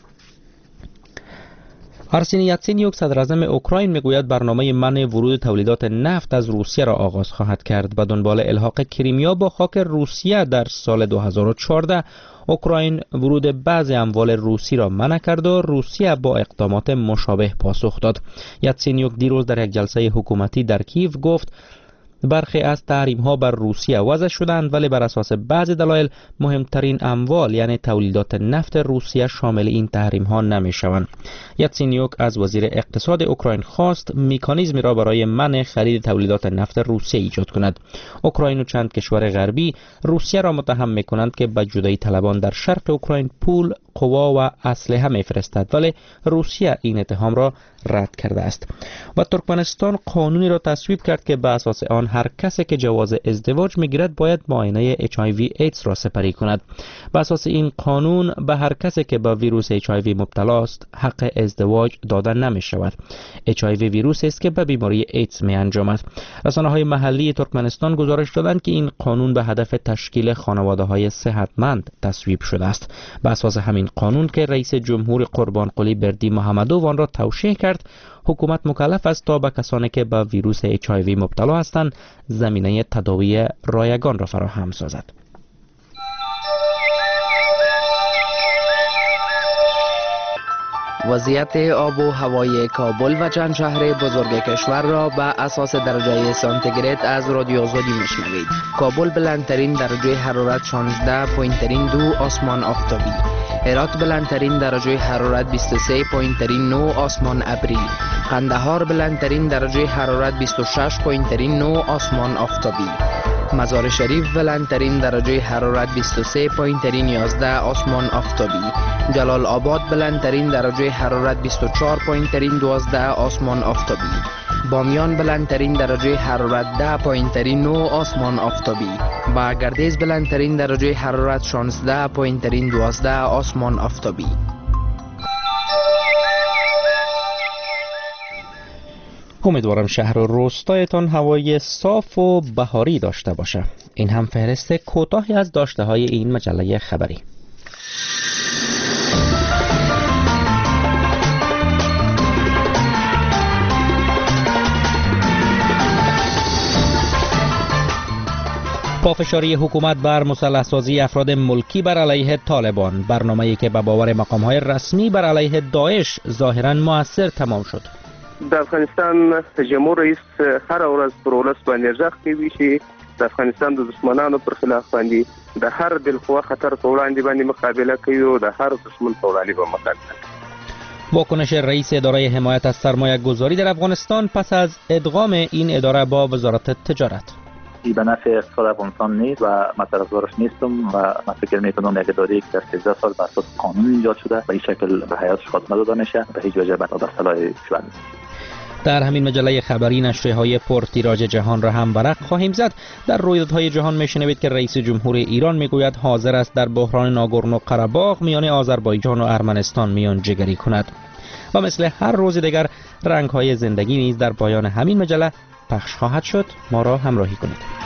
آرسین یاتسینیوک صدر اعظم اوکراین میگوید برنامه منع ورود تولیدات نفت از روسیه را آغاز خواهد کرد. به دنبال الحاق کریمیا با خاک روسیه در سال دو هزار و چهارده اوکراین ورود بعضی اموال روسی را منع کرد و روسیه با اقدامات مشابه پاسخ داد. یاتسینیوک دیروز در یک جلسه حکومتی در کیف گفت برخی از تحریم ها بر روسیه وضع شدند ولی بر اساس بعضی دلایل مهمترین اموال یعنی تولیدات نفت روسیه شامل این تحریم ها نمی شوند. یاتسینیوک از وزیر اقتصاد اوکراین خواست مکانیزمی را برای منع خرید تولیدات نفت روسیه ایجاد کند. اوکراین و چند کشور غربی روسیه را متهم می کنند که به جدایی طلبان در شرق اوکراین پول، قوا و اسلحه میفرستد ولی روسیه این اتهام را رد کرده است. و ترکمنستان قانونی را تصویب کرد که به اساس آن هر کسی که جواز ازدواج میگیرد باید معاینه اچ آی وی ایدز را سپری کند. به اساس این قانون به هر کسی که به ویروس اچ آی وی مبتلا است حق ازدواج داده نمی شود. اچ آی وی ویروسی است که به بیماری ایدز می انجامد. رسانه‌های محلی ترکمنستان گزارش دادند که این قانون به هدف تشکیل خانواده‌های صحتمند تصویب شده است. به اساس همین قانون که رئیس جمهور قربانقلی بردی محمدوف آن را توشیح کرد، حکومت مکلف است تا به کسانی که به ویروس اچ آی وی مبتلا هستند زمینه تداوی رایگان را فراهم سازد. وضعیت آب و هوای کابل و چند شهر بزرگ کشور را به اساس درجه سانتیگراد از رادیو آزادی میشنوید. کابل بلندترین درجه حرارت شانزده پوینت دو آسمان آفتابی. هرات بلندترین درجه حرارت بیست و سه پوینت نه آسمان ابری. قندهار بلندترین درجه حرارت بیست و شش پوینت نه آسمان آفتابی. مزار شریف بلندترین درجه حرارت بیست و سه پوینت یازده آسمان آفتابی. جلال آباد بلندترین درجه حرارت بیست و چهار پوینت دوازده آسمان آفتابی. بامیان بلندترین درجه حرارت ده پوینت نه آسمان آفتابی. با گردیز بلندترین درجه حرارت شانزده پوینت دوازده آسمان آفتابی. امیدوارم شهر و روستایتان هوای صاف و بهاری داشته باشه. این هم فهرست کوتاهی از داشته های این مجله خبری. پافشاری حکومت بر مسلح سازی افراد ملکی بر علیه طالبان، برنامه‌ای که به باور مقام‌های رسمی بر علیه داعش ظاهراً مؤثر تمام شد. د افغانستان جمهور رئیس هر ورځ پر ولس باندې ځخ کوي چې د افغانستان د دشمنانو پر خلاف باندې د هر بالقوه خطر په وړاندې باندې مقابله کوي او د هر دشمن په وړاندې به مقابله کوي. واکنش رئیس اداره حمایت از سرمایه گذاری در افغانستان پس از ادغام این اداره با وزارت تجارت. به نفع اقتصاد افغانستان نیست و من طرفدارش نیستم و من فکر میکنم یک اداره که در سیزده سال بر اساس قانون ایجاد شده به این شکل به حیاتش خاتمه داده میشه به هیچ وجه به صلاح کشور نیست. در همین مجله خبری نشریه‌های پرتیراژ جهان را هم ورق خواهیم زد. در رویدادهای جهان میشنوید که رئیس جمهور ایران میگوید حاضر است در بحران ناگورنو قره‌باغ میان آذربایجان و ارمنستان میانجیگری کند. و مثل هر روز دیگر رنگ‌های زندگی نیز در پایان همین مجله پخش خواهد شد. ما را همراهی کنید.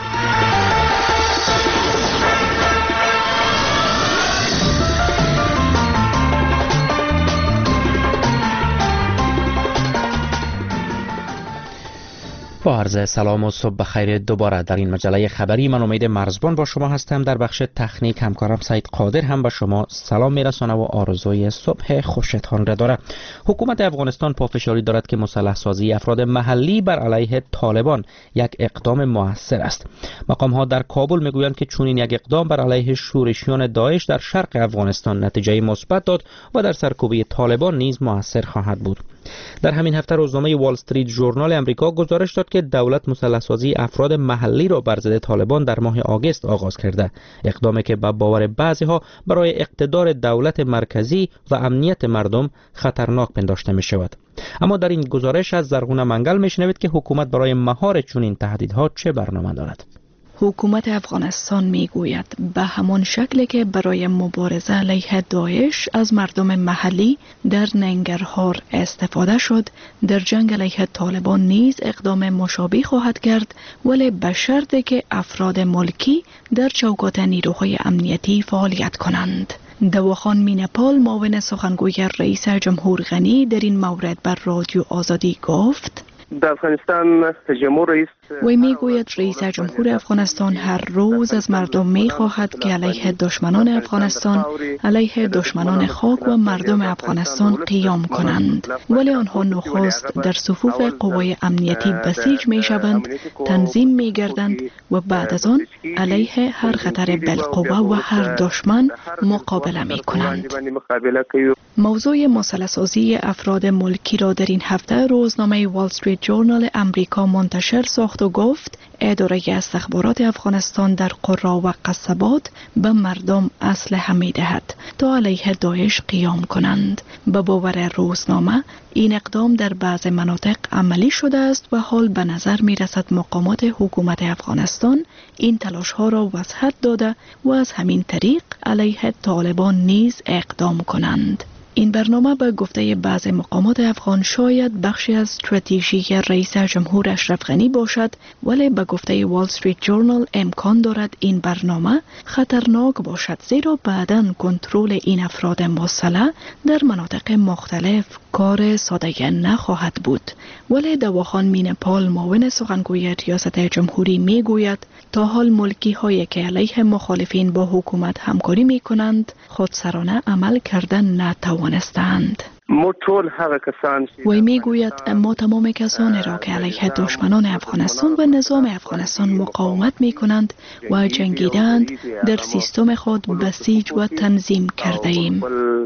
با عرض سلام و صبح بخیر دوباره در این مجله خبری. من امید مرزبان با شما هستم. در بخش تکنیک همکارم سعید قادر هم به شما سلام میرسانه و آرزوی صبح خوشتان را داره. حکومت افغانستان پافشاری دارد که مسلح سازی افراد محلی بر علیه طالبان یک اقدام موثر است. مقام ها در کابل میگویند که چنین یک اقدام بر علیه شورشیان داعش در شرق افغانستان نتیجه مثبت داد و در سرکوبی طالبان نیز موثر خواهد بود. در همین هفته روزنامه وال استریت ژورنال امریکا گزارش داد که دولت مسلح‌سازی افراد محلی را بر ضد طالبان در ماه آگوست آغاز کرده، اقدامی که به باور بعضی‌ها برای اقتدار دولت مرکزی و امنیت مردم خطرناک پنداشته می شود. اما در این گزارش از زرغونه منگل میشنوید که حکومت برای مهار چنین تهدیدها چه برنامه دارد. حکومت افغانستان میگوید به همان شکلی که برای مبارزه علیه داعش از مردم محلی در ننگرهار استفاده شد، در جنگ علیه طالبان نیز اقدام مشابه خواهد کرد، ولی به شرطی که افراد ملکی در چوکات نیروهای امنیتی فعالیت کنند. دواخان مینپال معاون سخنگوی رئیس جمهور غنی در این مورد بر رادیو آزادی گفت: در افغانستان جمهور رئیس وی میگوید رئیس جمهور افغانستان هر روز از مردم میخواهد که علیه دشمنان افغانستان، علیه دشمنان خاک و مردم افغانستان قیام کنند، ولی آنها نخست در صفوف قوای امنیتی بسیج میشوند، تنظیم میگردند و بعد از آن علیه هر خطر بالقوه و هر دشمن مقابله میکنند. موضوع مسلح‌سازی افراد ملکی را در این هفته روزنامه وال استریت ژورنال امریکا منتشر ساخت و گفت اداره استخبارات افغانستان در قرا و قصبات به مردم اسلحه می‌دهد تا علیه داعش قیام کنند. به باور روزنامه این اقدام در بعض مناطق عملی شده است و حال به نظر می‌رسد مقامات حکومت افغانستان این تلاش‌ها را وسعت داده و از همین طریق علیه طالبان نیز اقدام کنند. این برنامه به گفته بعض مقامات افغان شاید بخشی از استراتژی رئیس جمهور اشرف غنی باشد، ولی به گفته وال استریت ژورنال امکان دارد این برنامه خطرناک باشد، زیرا بعداً کنترل این افراد مسلح در مناطق مختلف کار ساده نخواهد بود. ولی دواخان مینپال معاون سخنگوی ریاست جمهوری میگوید تا حال ملکی هایی که علیه مخالفین با حکومت همکاری می کنند خودسرانه عمل کردن نتوانستند. وی میگوید ما تمام کسانی را که علیه دشمنان افغانستان و نظام افغانستان مقاومت می کنند و جنگیدند در سیستم خود بسیج و تنظیم کرده ایم.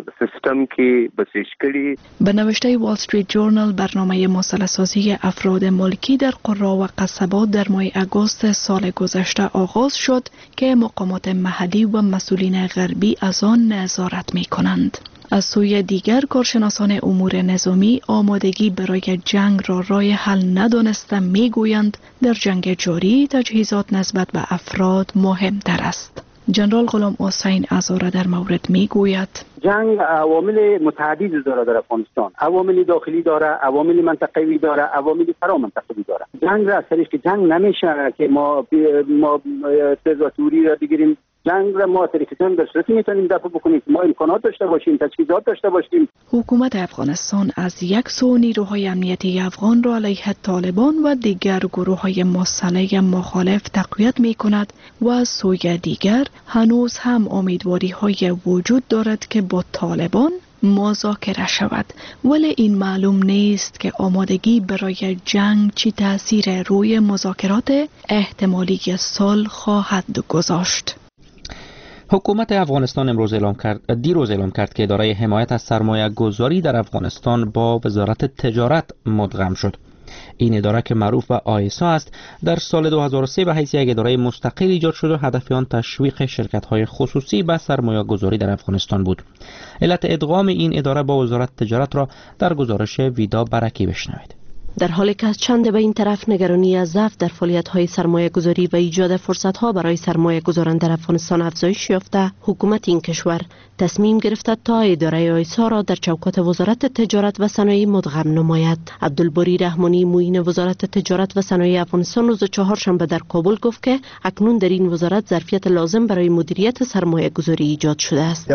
به نوشته وال استریت ژورنال برنامه مسلح‌سازی افراد ملکی در قرا و قصبات در ماه آگوست سال گذشته آغاز شد که مقامات محلی و مسئولین غربی از آن نظارت می کنند. از سوی دیگر کارشناسان امور نظامی آمادگی برای جنگ را راه حل ندانسته میگویند در جنگ جاری تجهیزات نسبت به افراد مهمتر است. جنرال غلام حسین ازاره در مورد میگوید جنگ عوامل متعددی داره در افغانستان، عوامل داخلی داره، عوامل منطقوی داره، عوامل فرامنطقوی داره. جنگ را از طریق جنگ نمیشه که ما ما تزاتوری را بگیریم. جنگ را ما طریق جنگ در صورتی میتونیم دفع بکنیم ما امکانات داشته باشیم، تجهیزات داشته باشیم. حکومت افغانستان از یک سو نیروهای امنیتی افغان را علیه طالبان و دیگر گروه‌های مسلح مخالف تقویت می‌کند و از سوی دیگر هنوز هم امیدواری‌های وجود دارد که با طالبان مذاکره شود، ولی این معلوم نیست که آمادگی برای جنگ چی تأثیر روی مذاکرات احتمالی صلح خواهد گذاشت. حکومت افغانستان امروز اعلام کرد دیروز اعلام کرد که اداره حمایت از سرمایه گذاری در افغانستان با وزارت تجارت مدغم شد. این اداره که معروف به آیسا است در سال دو هزار و سه به حیث یک اداره مستقل ایجاد شد و هدف آن تشویق شرکت‌های خصوصی به سرمایه گذاری در افغانستان بود. علت ادغام این اداره با وزارت تجارت را در گزارش ویدا برکی بشنوید. در حالی که از چند به این طرف نگرانی از ضعف در فعالیت‌های سرمایه‌گذاری و ایجاد فرصت‌ها برای سرمایه‌گذاران در افغانستان افزایش یافته، حکومت این کشور تصمیم گرفته تا اداره آیسا را در چوکات وزارت تجارت و صنایع مدغم نماید. عبدالباری رحمانی معین وزارت تجارت و صنایع افغانستان روز چهارشنبه در کابل گفت که اکنون در این وزارت ظرفیت لازم برای مدیریت سرمایه‌گذاری ایجاد شده است.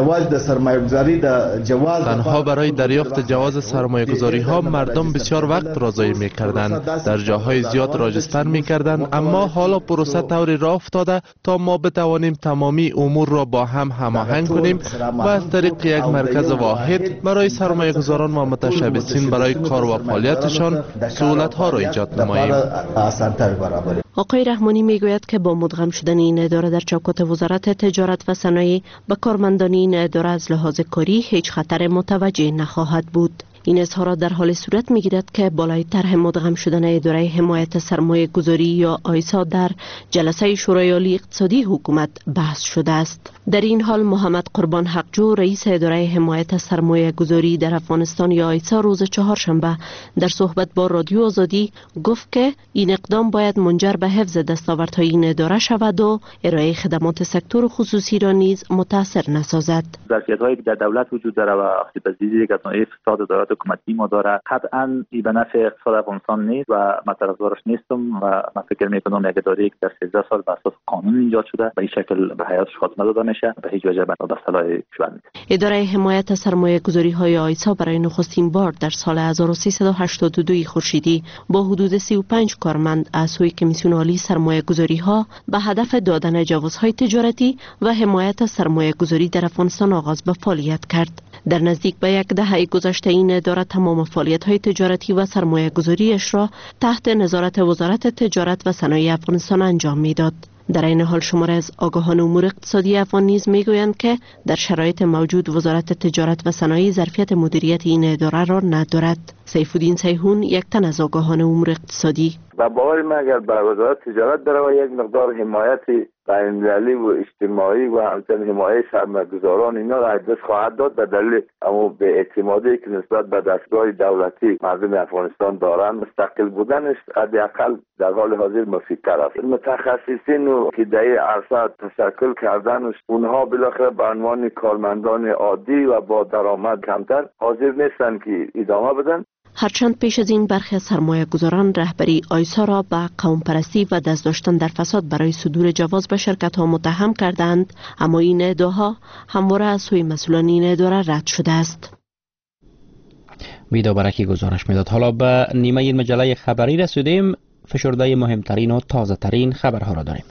تنها برای دریافت جواز سرمایه‌گذاری‌ها مردم بسیار وقت را ضایع می‌کردند، در جاهای زیاد راجستر می‌کردند، اما حالا پروسه طوری راه افتاده تا ما بتوانیم تمامی امور را با هم هماهنگ کنیم و از طریق یک مرکز واحد برای سرمایه‌گذاران و متشبثین برای کار و فعالیتشان سهولت‌ها را ایجاد نماییم. آقای رحمانی میگوید که با مدغم شدن این اداره در چوکات وزارت تجارت و صنایع به کارمندان این اداره از لحاظ کاری هیچ خطر متوجه نخواهد بود. این اظهارات در حال صورت می‌گیرد که بالای طرح مدغم شدن اداره حمایت سرمایه گذاری یا آیسا در جلسه شورای عالی اقتصادی حکومت بحث شده است. در این حال محمد قربان حقجو رئیس اداره حمایت سرمایه گذاری در افغانستان یا آیسا روز چهارشنبه در صحبت با رادیو آزادی گفت که این اقدام باید منجر به حفظ دستاوردهای این اداره شود و ارائه خدمات سکتور خصوصی را نیز متاثر نسازد. ظرفیت‌هایی که در دولت وجود داره و آسیب پذیری که از نوع فساد ادارات حکومتی ما داره قطعاً این به نفع اقتصاد افغانستان نیست و من طرفدارش نیستم و من فکر می‌کنم یک اداره که در سیزده سال بر اساس قانون ایجاد شده به این شکل به حیاتش خاتمه داده نشه به هیچ وجه به صلاح کشور نیست. اداره حمایت سرمایه گذاری های آیسا برای نخستین بار در سال هزار و سیصد و هشتاد و دو خورشیدی با حدود سی و پنج کارمند از سوی کمیسیون عالی سرمایه گذاری ها به هدف دادن جوازهای تجارتی و حمایت سرمایه گذاری در افغانستان آغاز به فعالیت کرد. در نزدیک به یک دهه گذشته این اداره تمام فعالیت‌های تجارتی و سرمایه گذاریش را تحت نظارت وزارت تجارت و صنایع افغانستان انجام میداد. در این حال شماره از آگاهان امور اقتصادی افغان نیز میگویند که در شرایط موجود وزارت تجارت و صنایع ظرفیت مدیریت این اداره را ندارد. سیفالدین سیحون یک تن از آگاهان امور اقتصادی: و باور من اگر به وزارت تجارت داره و یک مقدار حمایت بین‌المللی و اجتماعی و همچنین حمایت سرمایه‌گذاران اینا را دست خواهد داد به دلیل اما به اعتمادی که نسبت به دستگاه دولتی مردم افغانستان دارن مستقل بودنش حداقل در حال حاضر مفیدتر است. متخصصین که در این عرصه تشکل کردن اونها بالاخره به عنوان کارمندان عادی و با درآمد کمتر حاضر نیستن که ادامه بدن. هرچند پیش از این برخی از سرمایه گذاران رهبری آیسا را به قوم پرستی و دست داشتن در فساد برای صدور جواز به شرکت ها متهم کردند، اما این ادعاها همواره از سوی مسئولان این اداره رد شده است. ویدا برکی گزارش میداد. حالا به نیمه این مجله خبری رسیدیم. فشرده مهمترین و تازه ترین خبرها را داریم.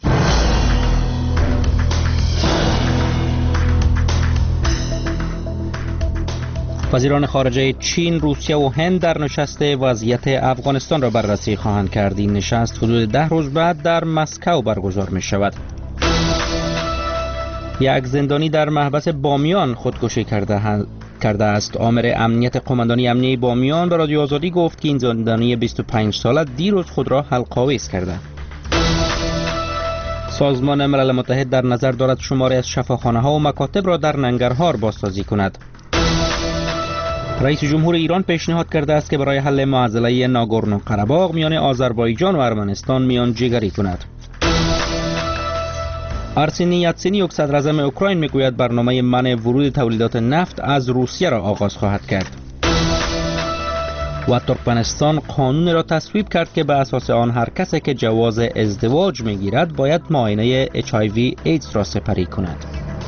وزیران خارجه چین، روسیه و هند در نشست وضعیت افغانستان را بررسی خواهند کرد. این نشست حدود ده روز بعد در مسکو برگزار می شود. یک زندانی در محبس بامیان خودکشی کرده کرده است. آمر امنیت قماندانی امنیه بامیان به رادیو آزادی گفت که این زندانی بیست و پنج ساله دیروز خود را حلق‌آویز کرده. سازمان ملل متحد در نظر دارد شماری از شفاخانه‌ها و مکاتب را در ننگرهار بازسازی کند. رئیس جمهور ایران پیشنهاد کرده است که برای حل معضله ناگورنو قره‌باغ میان آذربایجان و ارمنستان میانجیگری کند. آرسنی یاتسنیوک صدر اعظم اوکراین میگوید برنامه منع ورود تولیدات نفت از روسیه را آغاز خواهد کرد. و ترکمنستان قانون را تصویب کرد که به اساس آن هر کسی که جواز ازدواج میگیرد باید معاینه اچ آی وی ایدز را سپری کند.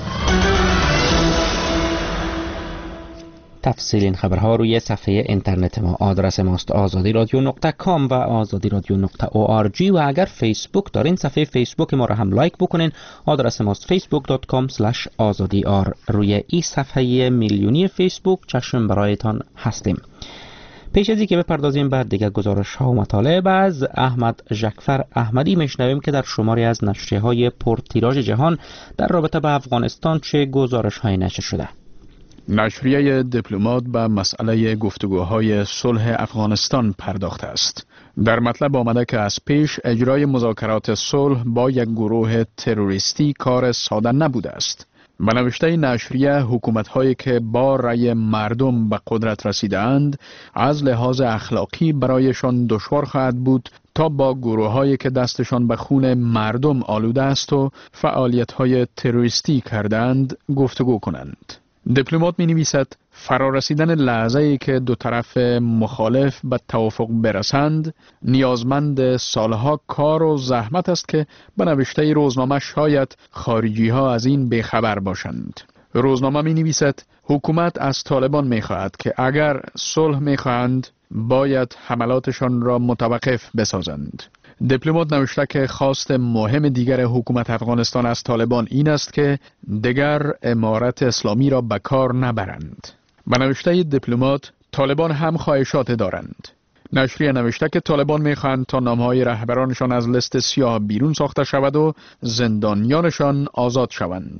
تفصیل این خبرها روی صفحه اینترنت ما. آدرس ماست آزادی رادیو نقطه کام و آزادی رادیو نقطه او آر جی و اگر فیسبوک دارین صفحه فیسبوک ما را هم لایک بکنین. آدرس ماست فیسبوک دات کام اسلش آزادی آر. روی این صفحه میلیونی فیسبوک چشم برایتان هستیم. پیش از اینکه بپردازیم بعد دیگر گزارش ها و مطالب از احمد ژکفر احمدی میشنویم که در شماری از نشریه های پرتیراژ جهان در رابطه با افغانستان چه گزارش های نشر شده. نشریه دیپلمات به مسئله گفتگوهای صلح افغانستان پرداخته است. در مطلب آمده که از پیش اجرای مذاکرات صلح با یک گروه تروریستی کار ساده نبوده است. به نوشته نشریه حکومت‌هایی که با رأی مردم به قدرت رسیدند از لحاظ اخلاقی برایشان دشوار خواهد بود تا با گروه‌هایی که دستشان به خون مردم آلوده است و فعالیت‌های تروریستی کردند گفتگو کنند. دیپلمات می نویسد فرارسیدن لحظه‌ای که دو طرف مخالف به توافق برسند نیازمند سالها کار و زحمت است که به نوشته روزنامه شاید خارجی ها از این بیخبر باشند. روزنامه می نویسد حکومت از طالبان می خواهد که اگر صلح می خواهند باید حملاتشان را متوقف بسازند. دیپلمات نوشته که خواست مهم دیگر حکومت افغانستان از طالبان این است که دیگر امارت اسلامی را به کار نبرند. به نوشته دیپلمات طالبان هم خواهشات دارند. نشریه نوشته که طالبان می‌خواهند تا نام‌های رهبرانشان از لیست سیاه بیرون ساخته شود و زندانیانشان آزاد شوند.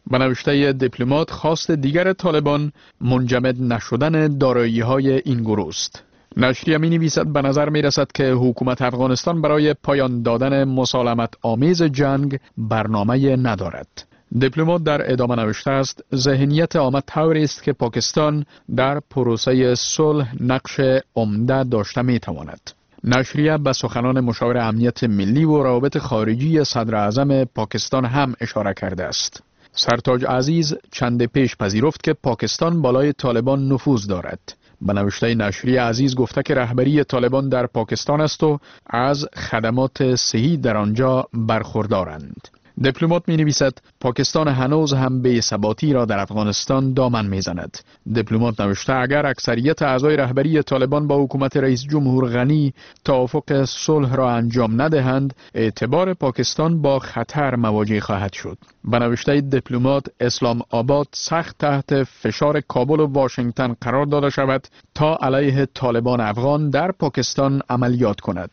به نوشته دیپلمات خواست دیگر طالبان منجمد نشدن دارایی‌های این گروه است. نشریه می نویسد به نظر می رسد که حکومت افغانستان برای پایان دادن مسالمت آمیز جنگ برنامه ندارد. دیپلمات در ادامه نوشته است ذهنیت آمد طوری است که پاکستان در پروسه صلح نقش عمده داشته می تواند. نشریه به سخنان مشاور امنیت ملی و روابط خارجی صدر اعظم پاکستان هم اشاره کرده است. سرتاج عزیز چند پیش پذیرفت که پاکستان بالای طالبان نفوذ دارد. به نوشته نشریه عزیز گفته که رهبری طالبان در پاکستان است و از خدمات صحی در آنجا برخوردارند. دیپلمات می نویسد پاکستان هنوز هم بی ثباتی را در افغانستان دامن می زند. دیپلمات نوشته اگر اکثریت اعضای رهبری طالبان با حکومت رئیس جمهور غنی توافق صلح را انجام ندهند، اعتبار پاکستان با خطر مواجه خواهد شد. به نوشته دیپلمات اسلام آباد سخت تحت فشار کابل و واشنگتن قرار داده شود تا علیه طالبان افغان در پاکستان عملیات کند.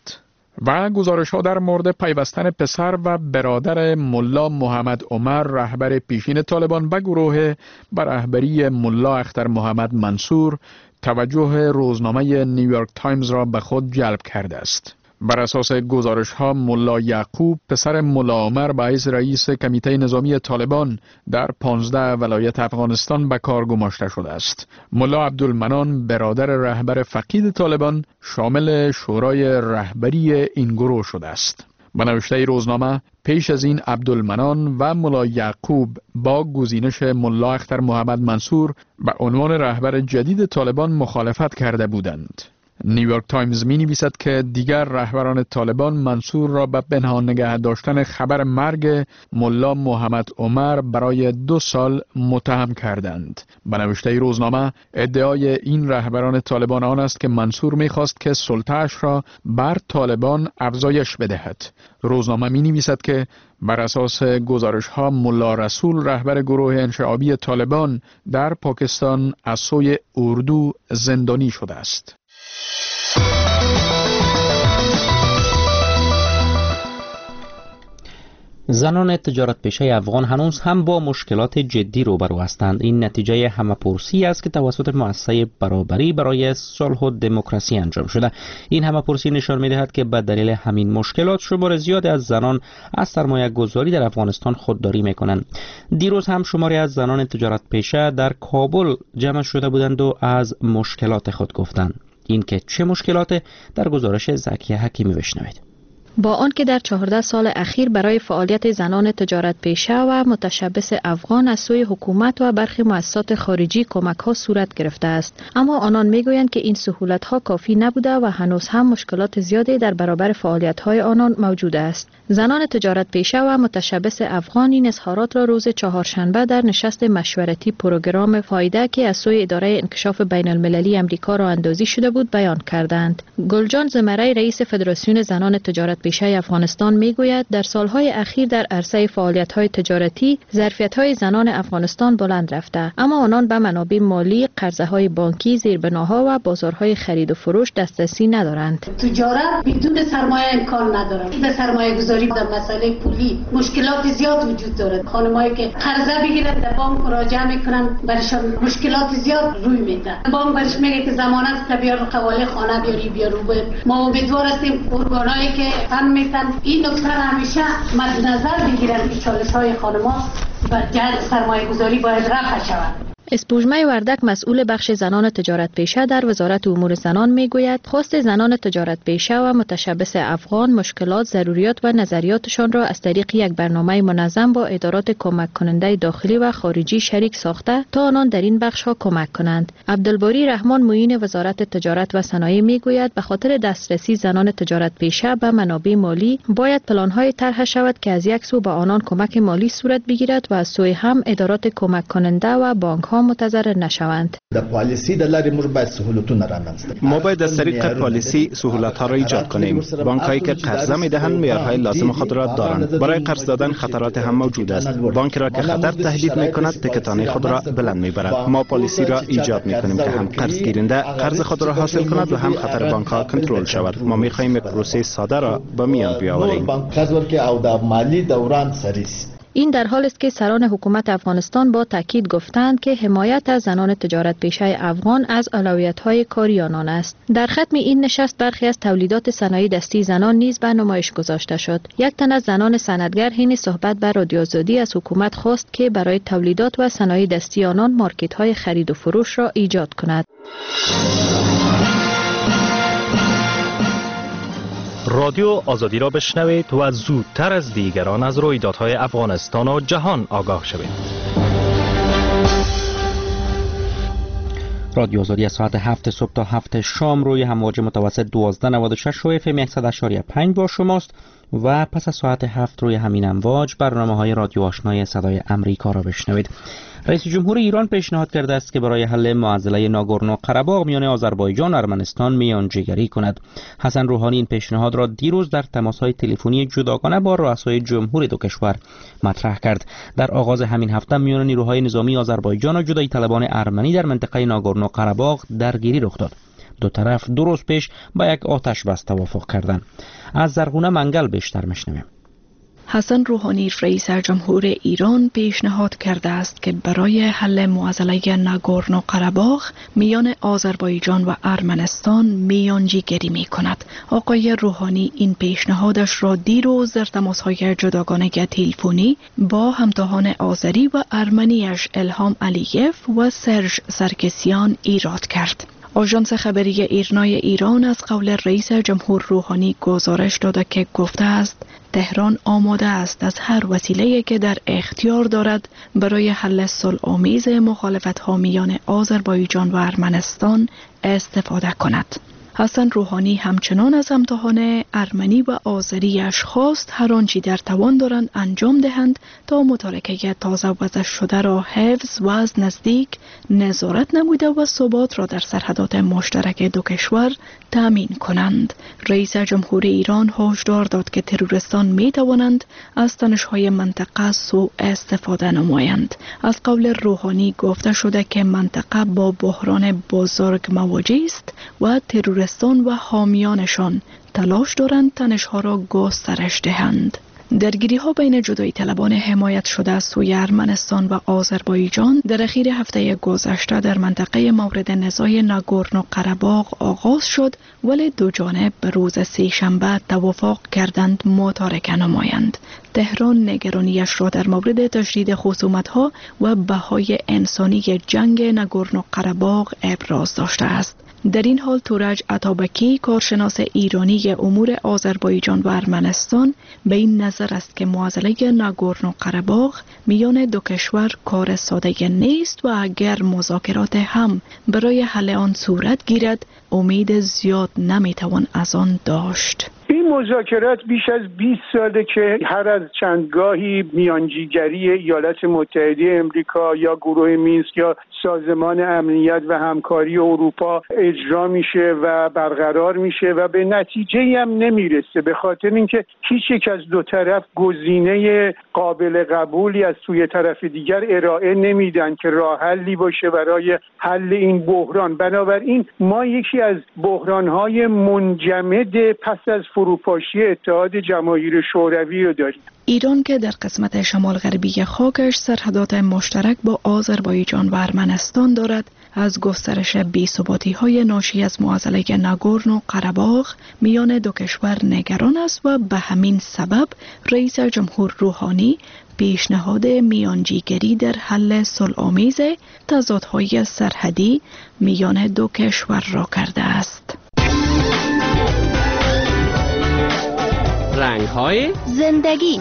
و گزارش ها در مورد پیوستن پسر و برادر ملا محمد عمر رهبر پیشین طالبان به گروه بر رهبری ملا اختر محمد منصور توجه روزنامه نیویورک تایمز را به خود جلب کرده است. بر اساس گزارش ها ملا یعقوب پسر ملا عمر به حیث رئیس کمیته نظامی طالبان در پانزده ولایت افغانستان به کار گماشته شده است. ملا عبدالمنان برادر رهبر فقید طالبان شامل شورای رهبری این گروه شده است. به نوشته روزنامه پیش از این عبدالمنان و ملا یعقوب با گزینش ملا اختر محمد منصور به عنوان رهبر جدید طالبان مخالفت کرده بودند. نیویورک تایمز می نویسد که دیگر رهبران طالبان منصور را به پنهان نگه داشتن خبر مرگ ملا محمد عمر برای دو سال متهم کردند. به نوشته روزنامه ادعای این رهبران طالبان آن است که منصور می خواست که سلطه‌اش را بر طالبان افزایش بدهد. روزنامه می نویسد که بر اساس گزارش ها ملا رسول رهبر گروه انشعابی طالبان در پاکستان از سوی اردو زندانی شده است. زنان تجارت پیشه افغان هنوز هم با مشکلات جدی روبرو هستند. این نتیجه همه‌پرسی است که توسط مؤسسه برابری برای صلح و دموکراسی انجام شده. این همه‌پرسی نشان می‌دهد که به دلیل همین مشکلات شمار زیادی از زنان از سرمایه گذاری در افغانستان خودداری می‌کنند. دیروز هم شماری از زنان تجارت پیشه در کابل جمع شده بودند و از مشکلات خود گفتند. این که چه مشکلات در گزارش زکیه حکیمی بشنوید. با آنکه در چهارده سال اخیر برای فعالیت زنان تجارت پیشه و متشبث افغان از سوی حکومت و برخی مؤسسات خارجی کمک‌ها صورت گرفته است، اما آنان میگویند که این سهولت‌ها کافی نبوده و هنوز هم مشکلات زیادی در برابر فعالیت‌های آنان موجود است. زنان تجارت پیشه و متشبث افغان این اظهارات را روز چهارشنبه در نشست مشورتی پروگرام فایده که از سوی اداره انکشاف بین المللی امریکا راه اندازی شده بود بیان کردند. گلجان زمره رئیس فدراسیون زنان تجارت پیشه افغانستان میگوید در سالهای اخیر در عرصه فعالیت‌های تجارتی ظرفیت‌های زنان افغانستان بلند رفته، اما آنان به منابع مالی، قرضه‌های بانکی، زیربناها و بازارهای خرید و فروش دسترسی ندارند. تجارت بدون سرمایه امکان ندارد. در سرمایه گذاری در مسئله پولی مشکلات زیاد وجود دارد. خانمایی که قرضه بگیرند در بانک مراجعه میکنن برشان مشکلات زیاد روی میده. بانک برش میگه که ضمانت بیار قواله خانه بیاری بیار رو بر. ما امیدوار هستیم ارگانایی که فهم میتن این نکته همیشه مد نظر بگیرن که چالش‌های خانم‌ها و جهت سرمایه گذاری باید رفع شود. اسپوژمه وردک مسئول بخش زنان تجارت پیشه در وزارت امور زنان میگوید خواست زنان تجارت پیشه و متشبث افغان مشکلات، ضروریات و نظریاتشان را از طریق یک برنامه منظم با ادارات کمک کننده داخلی و خارجی شریک ساخته تا آنان در این بخش ها کمک کنند. عبدالباری رحمان معین وزارت تجارت و صنایع میگوید به خاطر دسترسی زنان تجارت پیشه به منابع مالی باید پلان‌های طرح شود که از یک سو به آنان کمک مالی صورت بگیرد و از سوی هم ادارات کمک کننده و بانک‌ها متضرر نشوند. د پالیسی د لارې موږ باید سهولتونه رامنځته کړو. ما باید از طریق پالیسی سهولت‌ها را ایجاد کنیم. بانک‌هایی که قرضه می‌دهند معیارهای لازم خود را دارند. برای قرض دادن خطرات هم موجود است. بانک را که خطر تهدید می‌کند تکتانه خود را بلند می‌برد. ما پالیسی را ایجاد می‌کنیم که هم قرض گیرنده قرض خود را حاصل کند و هم خطر بانک‌ها کنترل شود. ما می‌خواهیم یک پروسه ساده را به میان بیاوریم. بانک قرض ورکړي او د مالی دوران سریس. این در حالی است که سران حکومت افغانستان با تاکید گفتند که حمایت از زنان تجارت پیشه افغان از اولویت‌های کاری آنان است. در ختم این نشست برخی از تولیدات صنایع دستی زنان نیز به نمایش گذاشته شد. یک تن از زنان صنعتگر حین صحبت با رادیو آزادی از حکومت خواست که برای تولیدات و صنایع دستی آنان مارکت‌های خرید و فروش را ایجاد کند. رادیو آزادی را بشنوید و زودتر از دیگران از رویدادهای افغانستان و جهان آگاه شوید. رادیو آزادی از ساعت هفت صبح تا هفت شام روی امواج متوسط دوازده نود و شش و اف ام صد و شش و پنج با شماست و پس از ساعت هفت روی همین امواج برنامه های رادیو آشنای صدای امریکا را بشنوید. رئیس جمهور ایران پیشنهاد کرده است که برای حل معضله ناگورنو قره‌باغ میان آذربایجان و ارمنستان میانجیگری کند. حسن روحانی این پیشنهاد را دیروز در تماس‌های تلفنی جداگانه با رؤسای جمهور دو کشور مطرح کرد. در آغاز همین هفته میان نیروهای نظامی آذربایجان و جدایی طلبان ارمنی در منطقه ناگورنو قره‌باغ درگیری رخ داد. دو طرف دو روز پیش با یک آتش بس توافق کردند. از زرغونه منگل بیشتر میشنویم. حسن روحانی رئیس جمهور ایران پیشنهاد کرده است که برای حل معضله ناگورنو قره‌باغ میان آذربایجان و ارمنستان میانجیگری می کند. آقای روحانی این پیشنهادش را دیروز در تماس‌های جداگانه تلفنی با همتاهان آذری و ارمنیش الهام علییف و سرژ سرکسیان ایراد کرد. آژانس خبری ایرنای ایران از قول رئیس جمهور روحانی گزارش داده که گفته است تهران آماده است از هر وسیله‌ای که در اختیار دارد برای حل صلح‌آمیز مخالفت‌ها میان آذربایجان و ارمنستان استفاده کند. حسن روحانی همچنان از همتاهان ارمنی و آذریش خواست هر آنچه در توان دارند انجام دهند تا متارکه تازه وضع شده را حفظ و از نزدیک نظارت نموده و ثبات را در سرحدات مشترک دو کشور تامین کنند. رئیس جمهور ایران هشدار داد که تروریستان می توانند از تنش‌های منطقه سوء استفاده نمایند. از قول روحانی گفته شده که منطقه با بحران بزرگ مواجه است و تروریستان و حامیانشان تلاش دارند تنش‌ها را گسترش دهند. درگیری ها بین جدایی طلبان حمایت شده از سوی ارمنستان و آذربایجان در اخیر هفته گذشته در منطقه مورد نزاع ناگورنو قره‌باغ آغاز شد، ولی دو جانب به روز سه‌شنبه توافق کردند متارکه نمایند. تهران نگرانیش را در مورد تشدید خصومت‌ها و بهای انسانی جنگ ناگورنو قره‌باغ ابراز داشته است. در این حال تورج عطابکی کارشناس ایرانی امور آذربایجان و ارمنستان به این نظر است که معضله ناگورنو قره‌باغ میان دو کشور کار ساده نیست و اگر مذاکرات هم برای حل آن صورت گیرد امید زیاد نمیتوان از آن داشت. این مذاکرات بیش از بیست ساله که هر از چندگاهی میانجیگری ایالات متحده امریکا یا گروه مینسک یا سازمان امنیت و همکاری اروپا اجرا میشه و برقرار میشه و به نتیجه‌ای هم نمیرسه، به خاطر اینکه هیچ یک از دو طرف گزینه قابل قبولی از سوی طرف دیگر ارائه نمیدن که راه حلی باشه برای حل این بحران. بنابراین ما یکی از بحران‌های منجمد پس از فروپاشی اتحاد جماهیر شوروی رو داریم. ایران که در قسمت شمال غربی خاکش سرحدات مشترک با آذربایجان و ارمنستان دارد، از گسترش بی‌ثباتی‌های ناشی از معضله ناگورنو قره‌باغ میان دو کشور نگران است و به همین سبب رئیس جمهور روحانی پیشنهاد میانجیگری در حل صلح‌آمیز تضادهای سرحدی میان دو کشور را کرده است. رنگ‌های زندگی.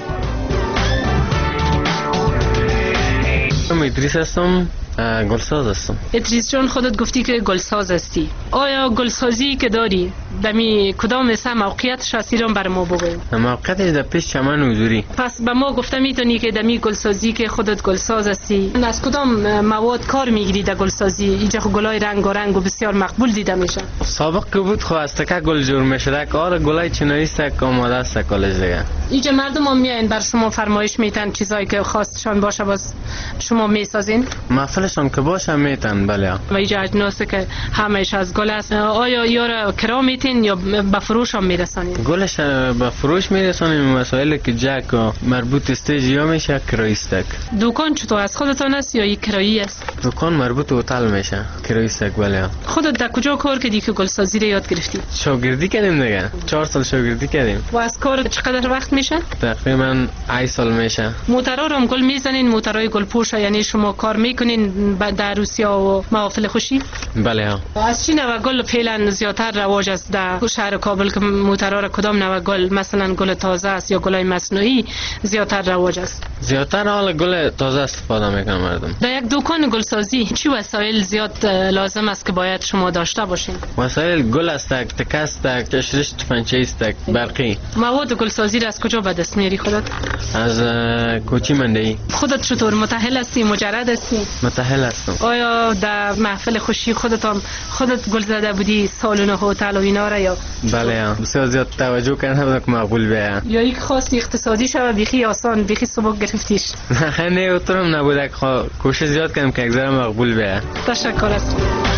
من ادریس هستم، گلساز هستم. ادریس جان خودت گفتی که گلساز هستی، آیا گلسازی که داری دمی کدام سه موقعیتش از ایران بر ما بگویم؟ موقعیتش در پیش چمن حضوری. پس به ما گفته میتونی که دمی گلسازی که خودت گلساز هستی از کدام مواد کار میگیری در گلسازی؟ اینجا گلای رنگارنگ و بسیار مقبول دیده میشه. سابق که بود خو از تکه گل جور میشد، کار گلای چینایی است آماده است کالج دیگه. اینجا مردم هم میاین بر شما فرمایش میتن چیزایی که خواستشان باشه باز شما میسازین؟ محفل گلشان که باشه میتن. بله. و اینجا اجناسی که همهش از گل است، آیا یارا کرا میتین یا به فروش هم میرسانید؟ گلش به فروش میرسانیم. مسائلی که جک مربوط استیج یا میشه کرایی استک. دکان چطور از خودتان است یا یک کرایی است؟ دکان مربوط هتل میشه، کرایی استک. بله. خودت در کجا کار کردی که گلسازی رو یاد گرفتی؟ شاگردی کردیم دیگه. چهار سال شاگردی کردیم. و از کار چقدر وقت میشه؟ تقریبا هشت سال میشه. موترا رو هم گل میزنین، موترای گل پوش، یعنی شما کار میکنین در عروسیا و محافل خوشی؟ بله ها. از چی نوع گل فعلا زیادتر رواج است در شهر کابل که موترا را کدام نوع گل، مثلا گل تازه است یا گلای مصنوعی زیادتر رواج است؟ زیادتر حال گل تازه استفاده میکنن مردم. در یک دکان گلسازی چی وسایل زیاد لازم است که باید شما داشته باشین؟ وسایل گل است، تکه است، کشرش تفنچه است، برقی. مواد گلسازی را از کجا به دست میاری خودت؟ از کوچی مندهی. خودت چطور متأهل هستی، مجرد هستی؟ متأهل هستم. آیا در محفل خوشی خودت هم خودت گل زده بودی سالن هتل و اینا را یا؟ بله. بسیار زیاد توجه کردم که مقبول بیاد. یا یک خاص اقتصادی شود بیخی آسان بیخی سبک گرفتیش؟ نه نه اترم نبوده که کوشش زیاد کردم که اگذارم مقبول بیاد. تشکر است.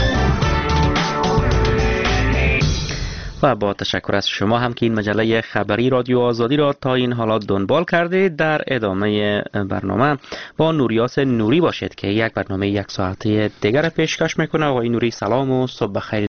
و با تشکر از شما هم که این مجله خبری رادیو آزادی را تا این حالات دنبال کرده. در ادامه برنامه با نوریاس نوری باشید که یک برنامه یک ساعته دیگر پیشکش میکنه. آقای نوری سلام و صبح بخیر.